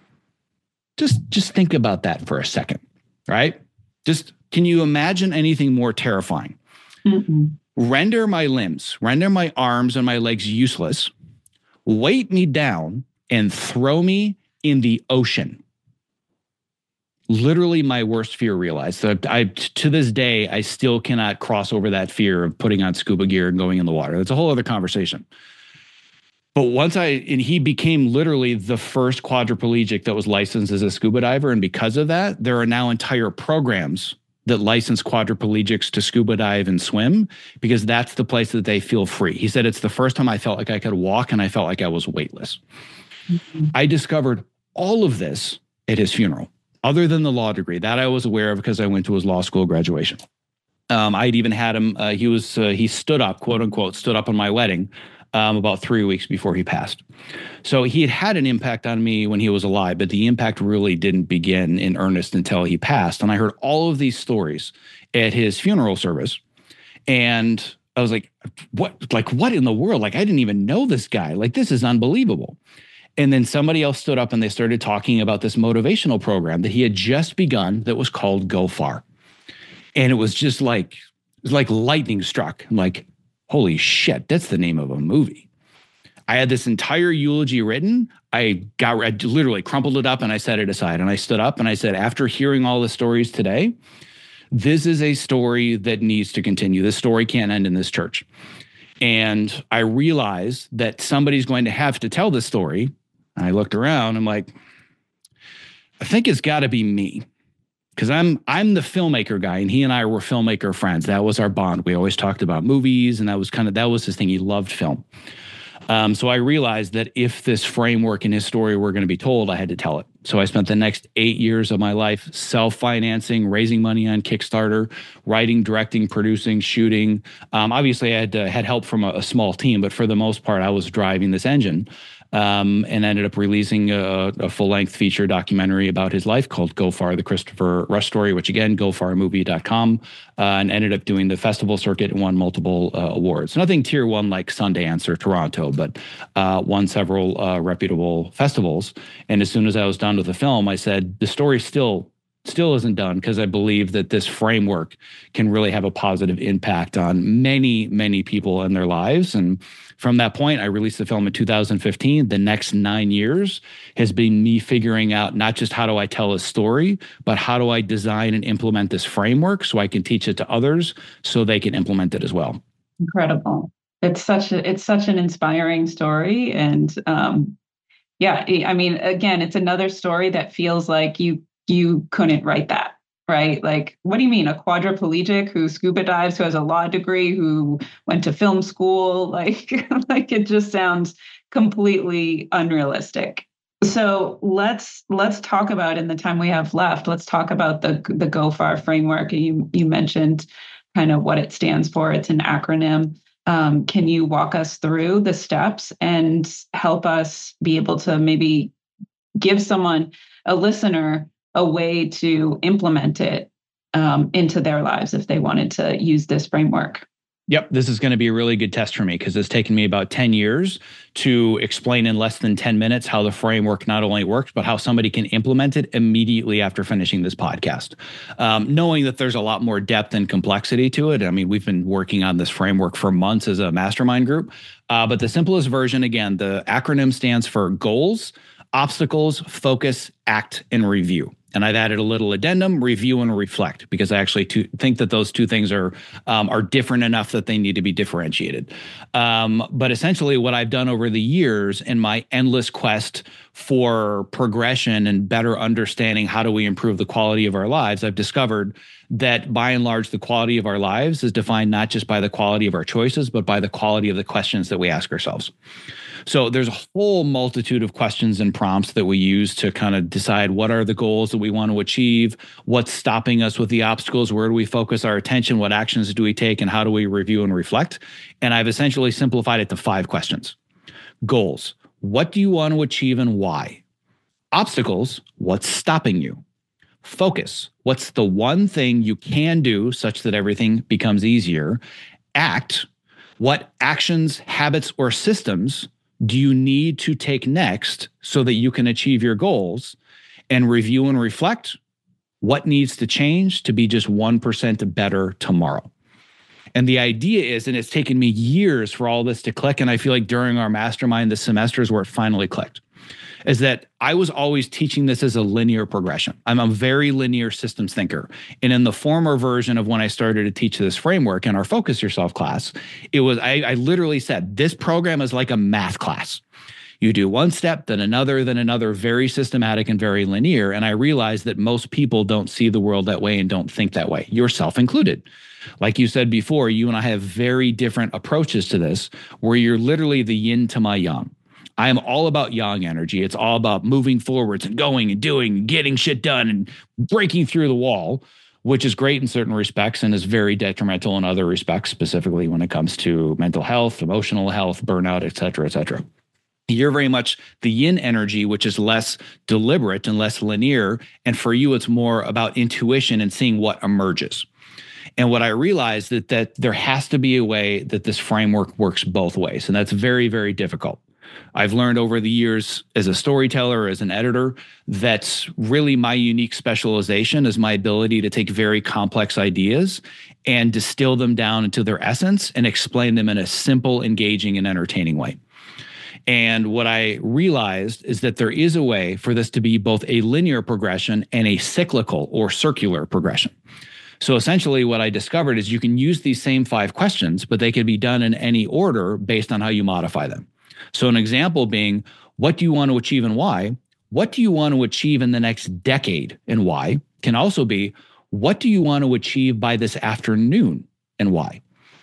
Just think about that for a second, right? Just, can you imagine anything more terrifying? Mm-mm. Render my limbs, render my arms and my legs useless, weight me down and throw me in the ocean. Literally my worst fear realized. So to this day, I still cannot cross over that fear of putting on scuba gear and going in the water. That's a whole other conversation. But he became literally the first quadriplegic that was licensed as a scuba diver. And because of that, there are now entire programs that license quadriplegics to scuba dive and swim, because that's the place that they feel free. He said, it's the first time I felt like I could walk and I felt like I was weightless. Mm-hmm. I discovered all of this at his funeral, other than the law degree. That I was aware of because I went to his law school graduation. I'd even had him, he stood up, quote unquote, stood up on my wedding about 3 weeks before he passed. So he had an impact on me when he was alive, but the impact really didn't begin in earnest until he passed. And I heard all of these stories at his funeral service. And I was like, what in the world? Like, I didn't even know this guy. Like, this is unbelievable. And then somebody else stood up and they started talking about this motivational program that he had just begun that was called Go Far. And it was just like lightning struck. I'm like, holy shit, that's the name of a movie. I had this entire eulogy written. I literally crumpled it up and I set it aside. And I stood up and I said, after hearing all the stories today, this is a story that needs to continue. This story can't end in this church. And I realized that somebody's going to have to tell this story. I looked around. I'm like, I think it's got to be me. Because I'm the filmmaker guy, and he and I were filmmaker friends. That was our bond. We always talked about movies, and that was his thing. He loved film. So I realized that if this framework and his story were going to be told, I had to tell it. So I spent the next 8 years of my life self-financing, raising money on Kickstarter, writing, directing, producing, shooting. Obviously, I had help from a small team, but for the most part, I was driving this engine. And ended up releasing a full-length feature documentary about his life called Go Far, the Christopher Rush Story, which again, gofarmovie.com, and ended up doing the festival circuit and won multiple awards. Nothing tier one like Sundance or Toronto, but won several reputable festivals. And as soon as I was done with the film, I said, the story still isn't done, because I believe that this framework can really have a positive impact on many, many people in their lives. And from that point, I released the film in 2015. The next 9 years has been me figuring out not just how do I tell a story, but how do I design and implement this framework so I can teach it to others so they can implement it as well. Incredible. It's such an inspiring story. And I mean, again, it's another story that feels like you couldn't write that, right? Like, what do you mean? A quadriplegic who scuba dives, who has a law degree, who went to film school? Like it just sounds completely unrealistic. So let's talk about, in the time we have left, let's talk about the Go Far framework. You mentioned kind of what it stands for. It's an acronym. Can you walk us through the steps and help us be able to maybe give someone, a listener, a way to implement it into their lives if they wanted to use this framework? Yep, this is going to be a really good test for me because it's taken me about 10 years to explain in less than 10 minutes how the framework not only works, but how somebody can implement it immediately after finishing this podcast. Knowing that there's a lot more depth and complexity to it. I mean, we've been working on this framework for months as a mastermind group. But the simplest version, again, the acronym stands for goals, obstacles, focus, act, and review. And I've added a little addendum, review and reflect, because I actually think that those two things are different enough that they need to be differentiated. But essentially what I've done over the years in my endless quest for progression and better understanding how do we improve the quality of our lives, I've discovered that by and large, the quality of our lives is defined not just by the quality of our choices, but by the quality of the questions that we ask ourselves. So there's a whole multitude of questions and prompts that we use to kind of decide what are the goals that we want to achieve, what's stopping us with the obstacles, where do we focus our attention, what actions do we take, and how do we review and reflect? And I've essentially simplified it to 5 questions. Goals, what do you want to achieve and why? Obstacles, what's stopping you? Focus, what's the one thing you can do such that everything becomes easier? Act, what actions, habits, or systems do you need to take next so that you can achieve your goals? And review and reflect, what needs to change to be just 1% better tomorrow? And the idea is, and it's taken me years for all this to click, and I feel like during our mastermind, the semesters where it finally clicked, is that I was always teaching this as a linear progression. I'm a very linear systems thinker. And in the former version of when I started to teach this framework in our Focus Yourself class, it was, I literally said, this program is like a math class. You do one step, then another, very systematic and very linear. And I realized that most people don't see the world that way and don't think that way, yourself included. Like you said before, you and I have very different approaches to this, where you're literally the yin to my yang. I am all about yang energy. It's all about moving forwards and going and doing and getting shit done and breaking through the wall, which is great in certain respects and is very detrimental in other respects, specifically when it comes to mental health, emotional health, burnout, et cetera, et cetera. You're very much the yin energy, which is less deliberate and less linear. And for you, it's more about intuition and seeing what emerges. And what I realized that there has to be a way that this framework works both ways. And that's very, very difficult. I've learned over the years as a storyteller, as an editor, that's really my unique specialization is my ability to take very complex ideas and distill them down into their essence and explain them in a simple, engaging, and entertaining way. And what I realized is that there is a way for this to be both a linear progression and a cyclical or circular progression. So essentially what I discovered is you can use these same 5 questions, but they can be done in any order based on how you modify them. So an example being, what do you want to achieve and why? What do you want to achieve in the next decade and why? Can also be, what do you want to achieve by this afternoon and why?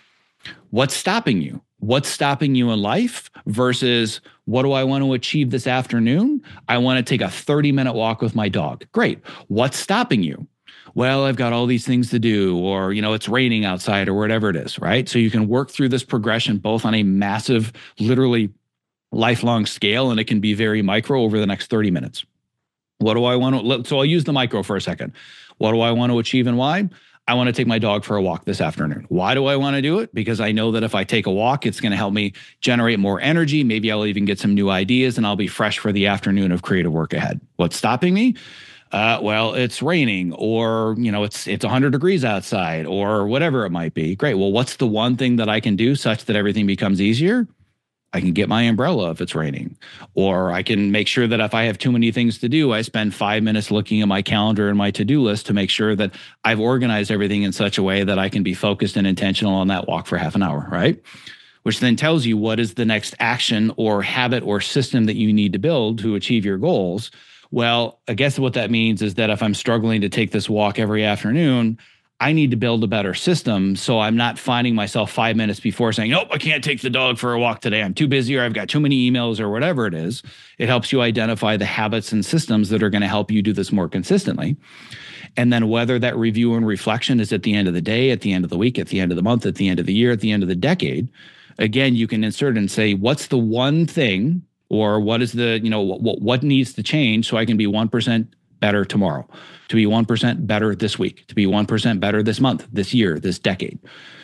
What's stopping you? What's stopping you in life versus what do I want to achieve this afternoon? I want to take a 30-minute walk with my dog. Great. What's stopping you? Well, I've got all these things to do, or, it's raining outside or whatever it is, right? So you can work through this progression both on a massive, literally lifelong scale, and it can be very micro over the next 30 minutes. What do I want to, so I'll use the micro for a second. What do I want to achieve and why? I want to take my dog for a walk this afternoon. Why do I want to do it? Because I know that if I take a walk, it's going to help me generate more energy. Maybe I'll even get some new ideas and I'll be fresh for the afternoon of creative work ahead. What's stopping me? Well, it's raining, or, it's 100 degrees outside, or whatever it might be. Great. Well, what's the one thing that I can do such that everything becomes easier? I can get my umbrella if it's raining, or I can make sure that if I have too many things to do, I spend 5 minutes looking at my calendar and my to-do list to make sure that I've organized everything in such a way that I can be focused and intentional on that walk for half an hour, right? Which then tells you what is the next action or habit or system that you need to build to achieve your goals. Well, I guess what that means is that if I'm struggling to take this walk every afternoon, I need to build a better system so I'm not finding myself 5 minutes before saying, nope, I can't take the dog for a walk today. I'm too busy, or I've got too many emails, or whatever it is. It helps you identify the habits and systems that are going to help you do this more consistently. And then whether that review and reflection is at the end of the day, at the end of the week, at the end of the month, at the end of the year, at the end of the decade, again, you can insert and say, what's the one thing, or what is the, what needs to change so I can be 1% better tomorrow, to be 1% better this week, to be 1% better this month, this year, this decade.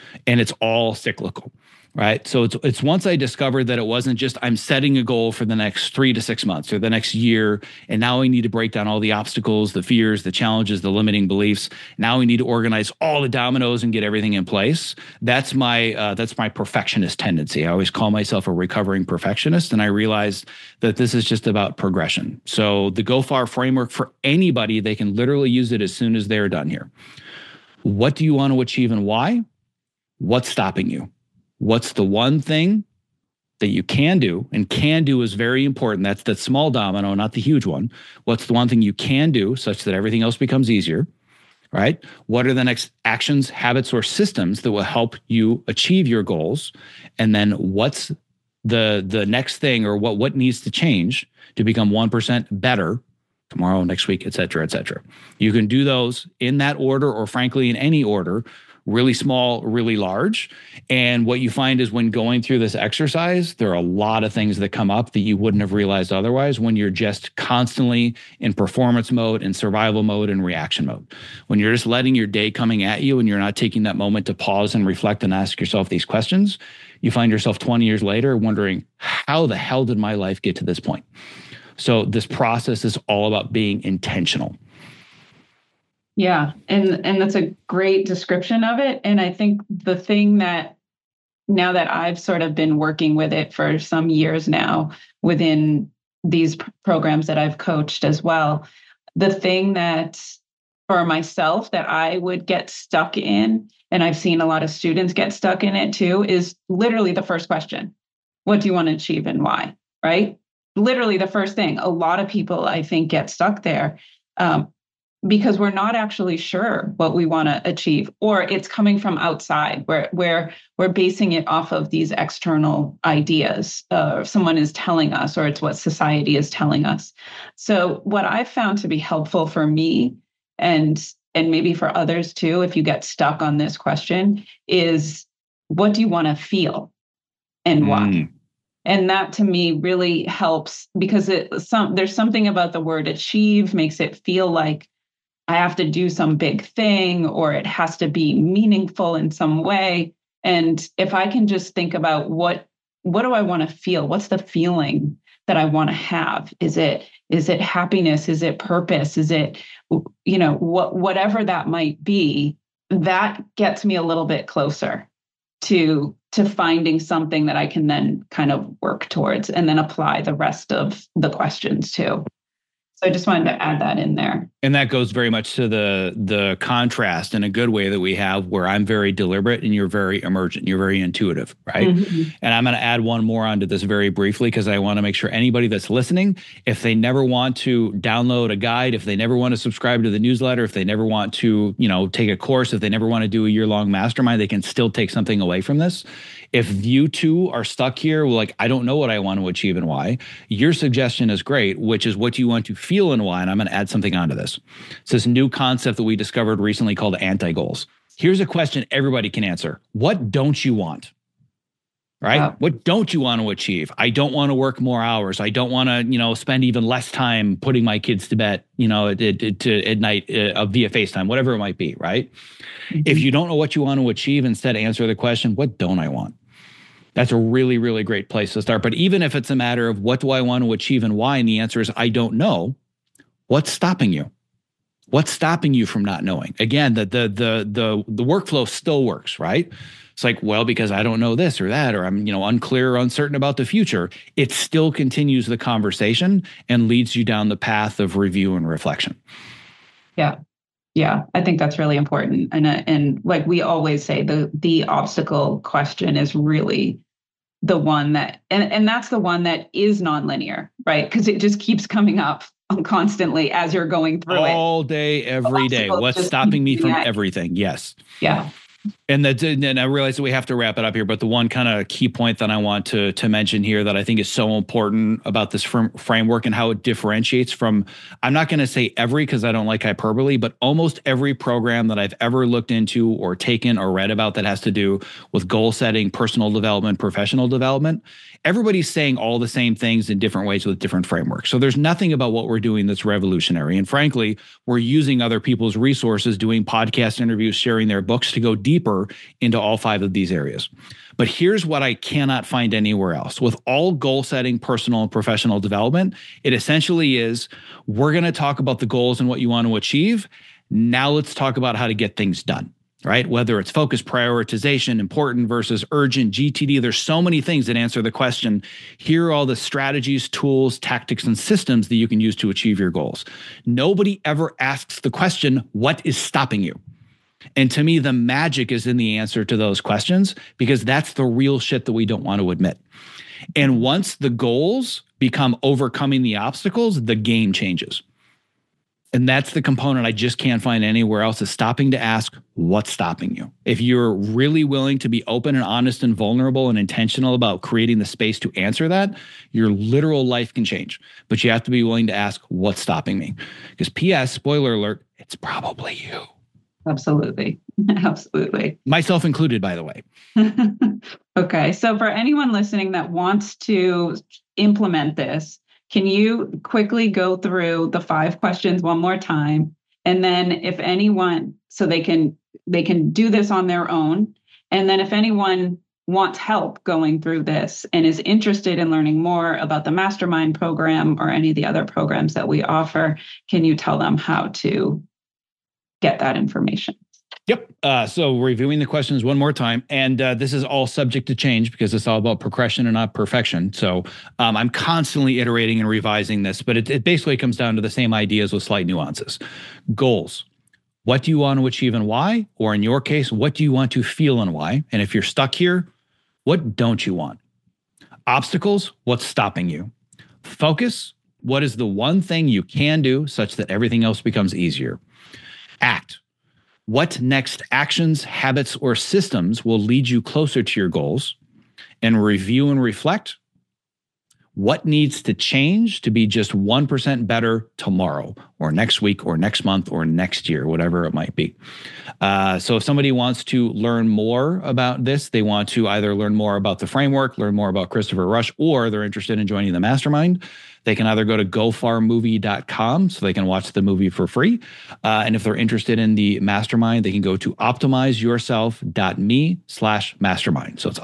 and it's all cyclical. Right. So it's once I discovered that it wasn't just I'm setting a goal for the next 3 to 6 months or the next year, and now I need to break down all the obstacles, the fears, the challenges, the limiting beliefs. Now we need to organize all the dominoes and get everything in place. That's my perfectionist tendency. I always call myself a recovering perfectionist, and I realized that this is just about progression. So the Go Far framework for anybody, they can literally use it as soon as they're done here. What do you want to achieve and why? What's stopping you? What's the one thing that you can do? And can do is very important. That's the small domino, not the huge one. What's the one thing you can do such that everything else becomes easier, right? What are the next actions, habits, or systems that will help you achieve your goals? And then what's the next thing, or what needs to change to become 1% better tomorrow, next week, et cetera, et cetera. You can do those in that order, or frankly, in any order. Really small, really large. And what you find is when going through this exercise, there are a lot of things that come up that you wouldn't have realized otherwise when you're just constantly in performance mode, in survival mode, and reaction mode. When you're just letting your day coming at you and you're not taking that moment to pause and reflect and ask yourself these questions, you find yourself 20 years later wondering, how the hell did my life get to this point? So this process is all about being intentional. Yeah. And that's a great description of it. And I think the thing that now that I've sort of been working with it for some years now within these programs that I've coached as well, the thing that for myself that I would get stuck in, and I've seen a lot of students get stuck in it too, is literally the first question. What do you want to achieve and why? Right? Literally the first thing. A lot of people, I think, get stuck there. Because we're not actually sure what we want to achieve, or it's coming from outside where we're basing it off of these external ideas. Someone is telling us, or it's what society is telling us. So what I've found to be helpful for me and maybe for others too, if you get stuck on this question, is what do you want to feel and why? And that to me really helps, because there's something about the word achieve makes it feel like I have to do some big thing, or it has to be meaningful in some way. And if I can just think about what do I want to feel? What's the feeling that I want to have? Is it happiness? Is it purpose? Is it, whatever that might be, that gets me a little bit closer to finding something that I can then kind of work towards and then apply the rest of the questions to. So I just wanted to add that in there. And that goes very much to the contrast in a good way that we have, where I'm very deliberate and you're very emergent, you're very intuitive, right? Mm-hmm. And I'm going to add one more onto this very briefly, because I want to make sure anybody that's listening, if they never want to download a guide, if they never want to subscribe to the newsletter, if they never want to, take a course, if they never want to do a year-long mastermind, they can still take something away from this. If you too are stuck here, like, I don't know what I want to achieve and why, your suggestion is great, which is what you want to feel and why. And I'm going to add something onto this. It's this new concept that we discovered recently called anti-goals. Here's a question everybody can answer. What don't you want? Right? Wow. What don't you want to achieve? I don't want to work more hours. I don't want to, spend even less time putting my kids to bed, at night via FaceTime, whatever it might be, right? Mm-hmm. If you don't know what you want to achieve, instead answer the question, what don't I want? That's a really, really great place to start. But even if it's a matter of what do I want to achieve and why, and the answer is I don't know, what's stopping you? What's stopping you from not knowing? Again, the workflow still works, right? It's like, well, because I don't know this or that, or I'm, unclear or uncertain about the future. It still continues the conversation and leads you down the path of review and reflection. Yeah, I think that's really important. And like we always say, the obstacle question is really the one that, and that's the one that is nonlinear, right? Because it just keeps coming up constantly as you're going through it. All day, every day. What's stopping me from everything? Yes. Yeah. And I realize that we have to wrap it up here, but the one kind of key point that I want to mention here that I think is so important about this framework and how it differentiates from, I'm not going to say every, because I don't like hyperbole, but almost every program that I've ever looked into or taken or read about that has to do with goal setting, personal development, professional development. Everybody's saying all the same things in different ways with different frameworks. So there's nothing about what we're doing that's revolutionary. And frankly, we're using other people's resources, doing podcast interviews, sharing their books to go deeper into all 5 of these areas. But here's what I cannot find anywhere else. With all goal setting, personal and professional development, it essentially is, we're going to talk about the goals and what you want to achieve. Now let's talk about how to get things done, right? Whether it's focus, prioritization, important versus urgent, GTD, there's so many things that answer the question. Here are all the strategies, tools, tactics, and systems that you can use to achieve your goals. Nobody ever asks the question, what is stopping you? And to me, the magic is in the answer to those questions, because that's the real shit that we don't want to admit. And once the goals become overcoming the obstacles, the game changes. And that's the component I just can't find anywhere else, is stopping to ask, what's stopping you? If you're really willing to be open and honest and vulnerable and intentional about creating the space to answer that, your literal life can change. But you have to be willing to ask, what's stopping me? Because PS, spoiler alert, it's probably you. Absolutely. Absolutely. Myself included, by the way. Okay. So for anyone listening that wants to implement this, can you quickly go through the 5 questions one more time? And then if anyone, so they can do this on their own. And then if anyone wants help going through this and is interested in learning more about the Mastermind program or any of the other programs that we offer, can you tell them how to get that information? Yep. So reviewing the questions one more time, and this is all subject to change because it's all about progression and not perfection. So I'm constantly iterating and revising this, but it basically comes down to the same ideas with slight nuances. Goals. What do you want to achieve and why? Or in your case, what do you want to feel and why? And if you're stuck here, what don't you want? Obstacles. What's stopping you? Focus. What is the one thing you can do such that everything else becomes easier? Act. What next actions, habits, or systems will lead you closer to your goals? And review and reflect. What needs to change to be just 1% better tomorrow or next week or next month or next year, whatever it might be. So if somebody wants to learn more about this, they want to either learn more about the framework, learn more about Christopher Rush, or they're interested in joining the mastermind, they can either go to gofarmovie.com so they can watch the movie for free. And if they're interested in the mastermind, they can go to optimizeyourself.me/mastermind. So it's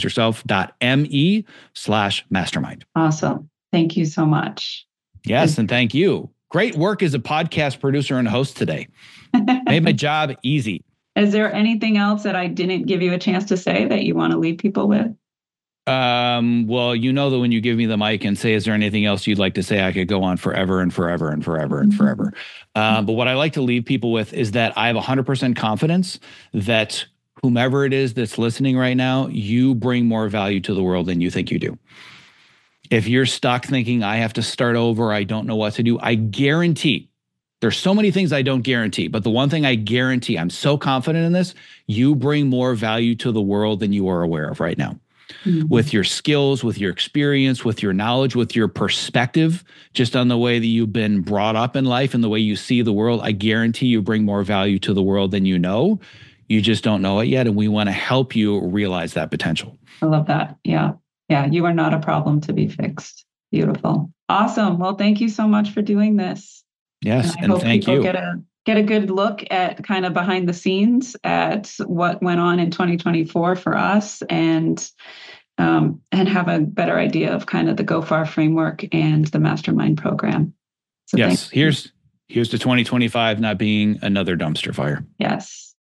optimizeyourself.me/mastermind. Awesome. Thank you so much. Yes, and thank you. Great work as a podcast producer and host today. Made my job easy. Is there anything else that I didn't give you a chance to say that you want to leave people with? Well, you know that when you give me the mic and say, is there anything else you'd like to say? I could go on forever and forever and forever and forever. But what I like to leave people with is that I have 100% confidence that whomever it is that's listening right now, you bring more value to the world than you think you do. If you're stuck thinking I have to start over, I don't know what to do, I guarantee there's so many things I don't guarantee, but the one thing I guarantee, I'm so confident in this, you bring more value to the world than you are aware of right now. Mm-hmm. With your skills, with your experience, with your knowledge, with your perspective, just on the way that you've been brought up in life and the way you see the world, I guarantee you bring more value to the world than you know. You just don't know it yet. And we want to help you realize that potential. I love that. Yeah. Yeah. You are not a problem to be fixed. Beautiful. Awesome. Well, thank you so much for doing this. Yes. And thank you. Get a good look at kind of behind the scenes at what went on in 2024 for us, and have a better idea of kind of the GoFar framework and the Mastermind program. So yes, here's to 2025 not being another dumpster fire. Yes.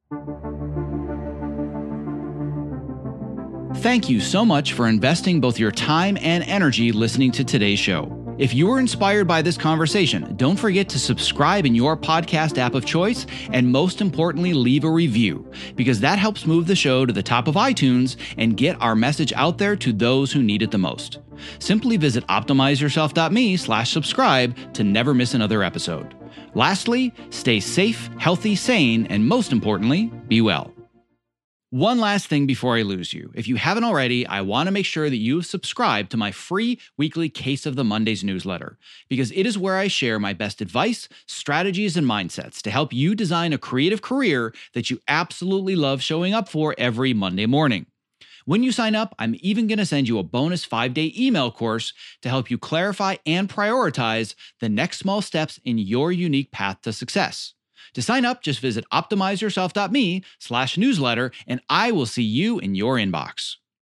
Thank you so much for investing both your time and energy listening to today's show. If you were inspired by this conversation, don't forget to subscribe in your podcast app of choice, and most importantly, leave a review, because that helps move the show to the top of iTunes and get our message out there to those who need it the most. Simply visit optimizeyourself.me/subscribe to never miss another episode. Lastly, stay safe, healthy, sane, and most importantly, be well. One last thing before I lose you. If you haven't already, I want to make sure that you've subscribed to my free weekly Case of the Mondays newsletter, because it is where I share my best advice, strategies, and mindsets to help you design a creative career that you absolutely love showing up for every Monday morning. When you sign up, I'm even going to send you a bonus 5-day email course to help you clarify and prioritize the next small steps in your unique path to success. To sign up, just visit optimizeyourself.me/newsletter, and I will see you in your inbox.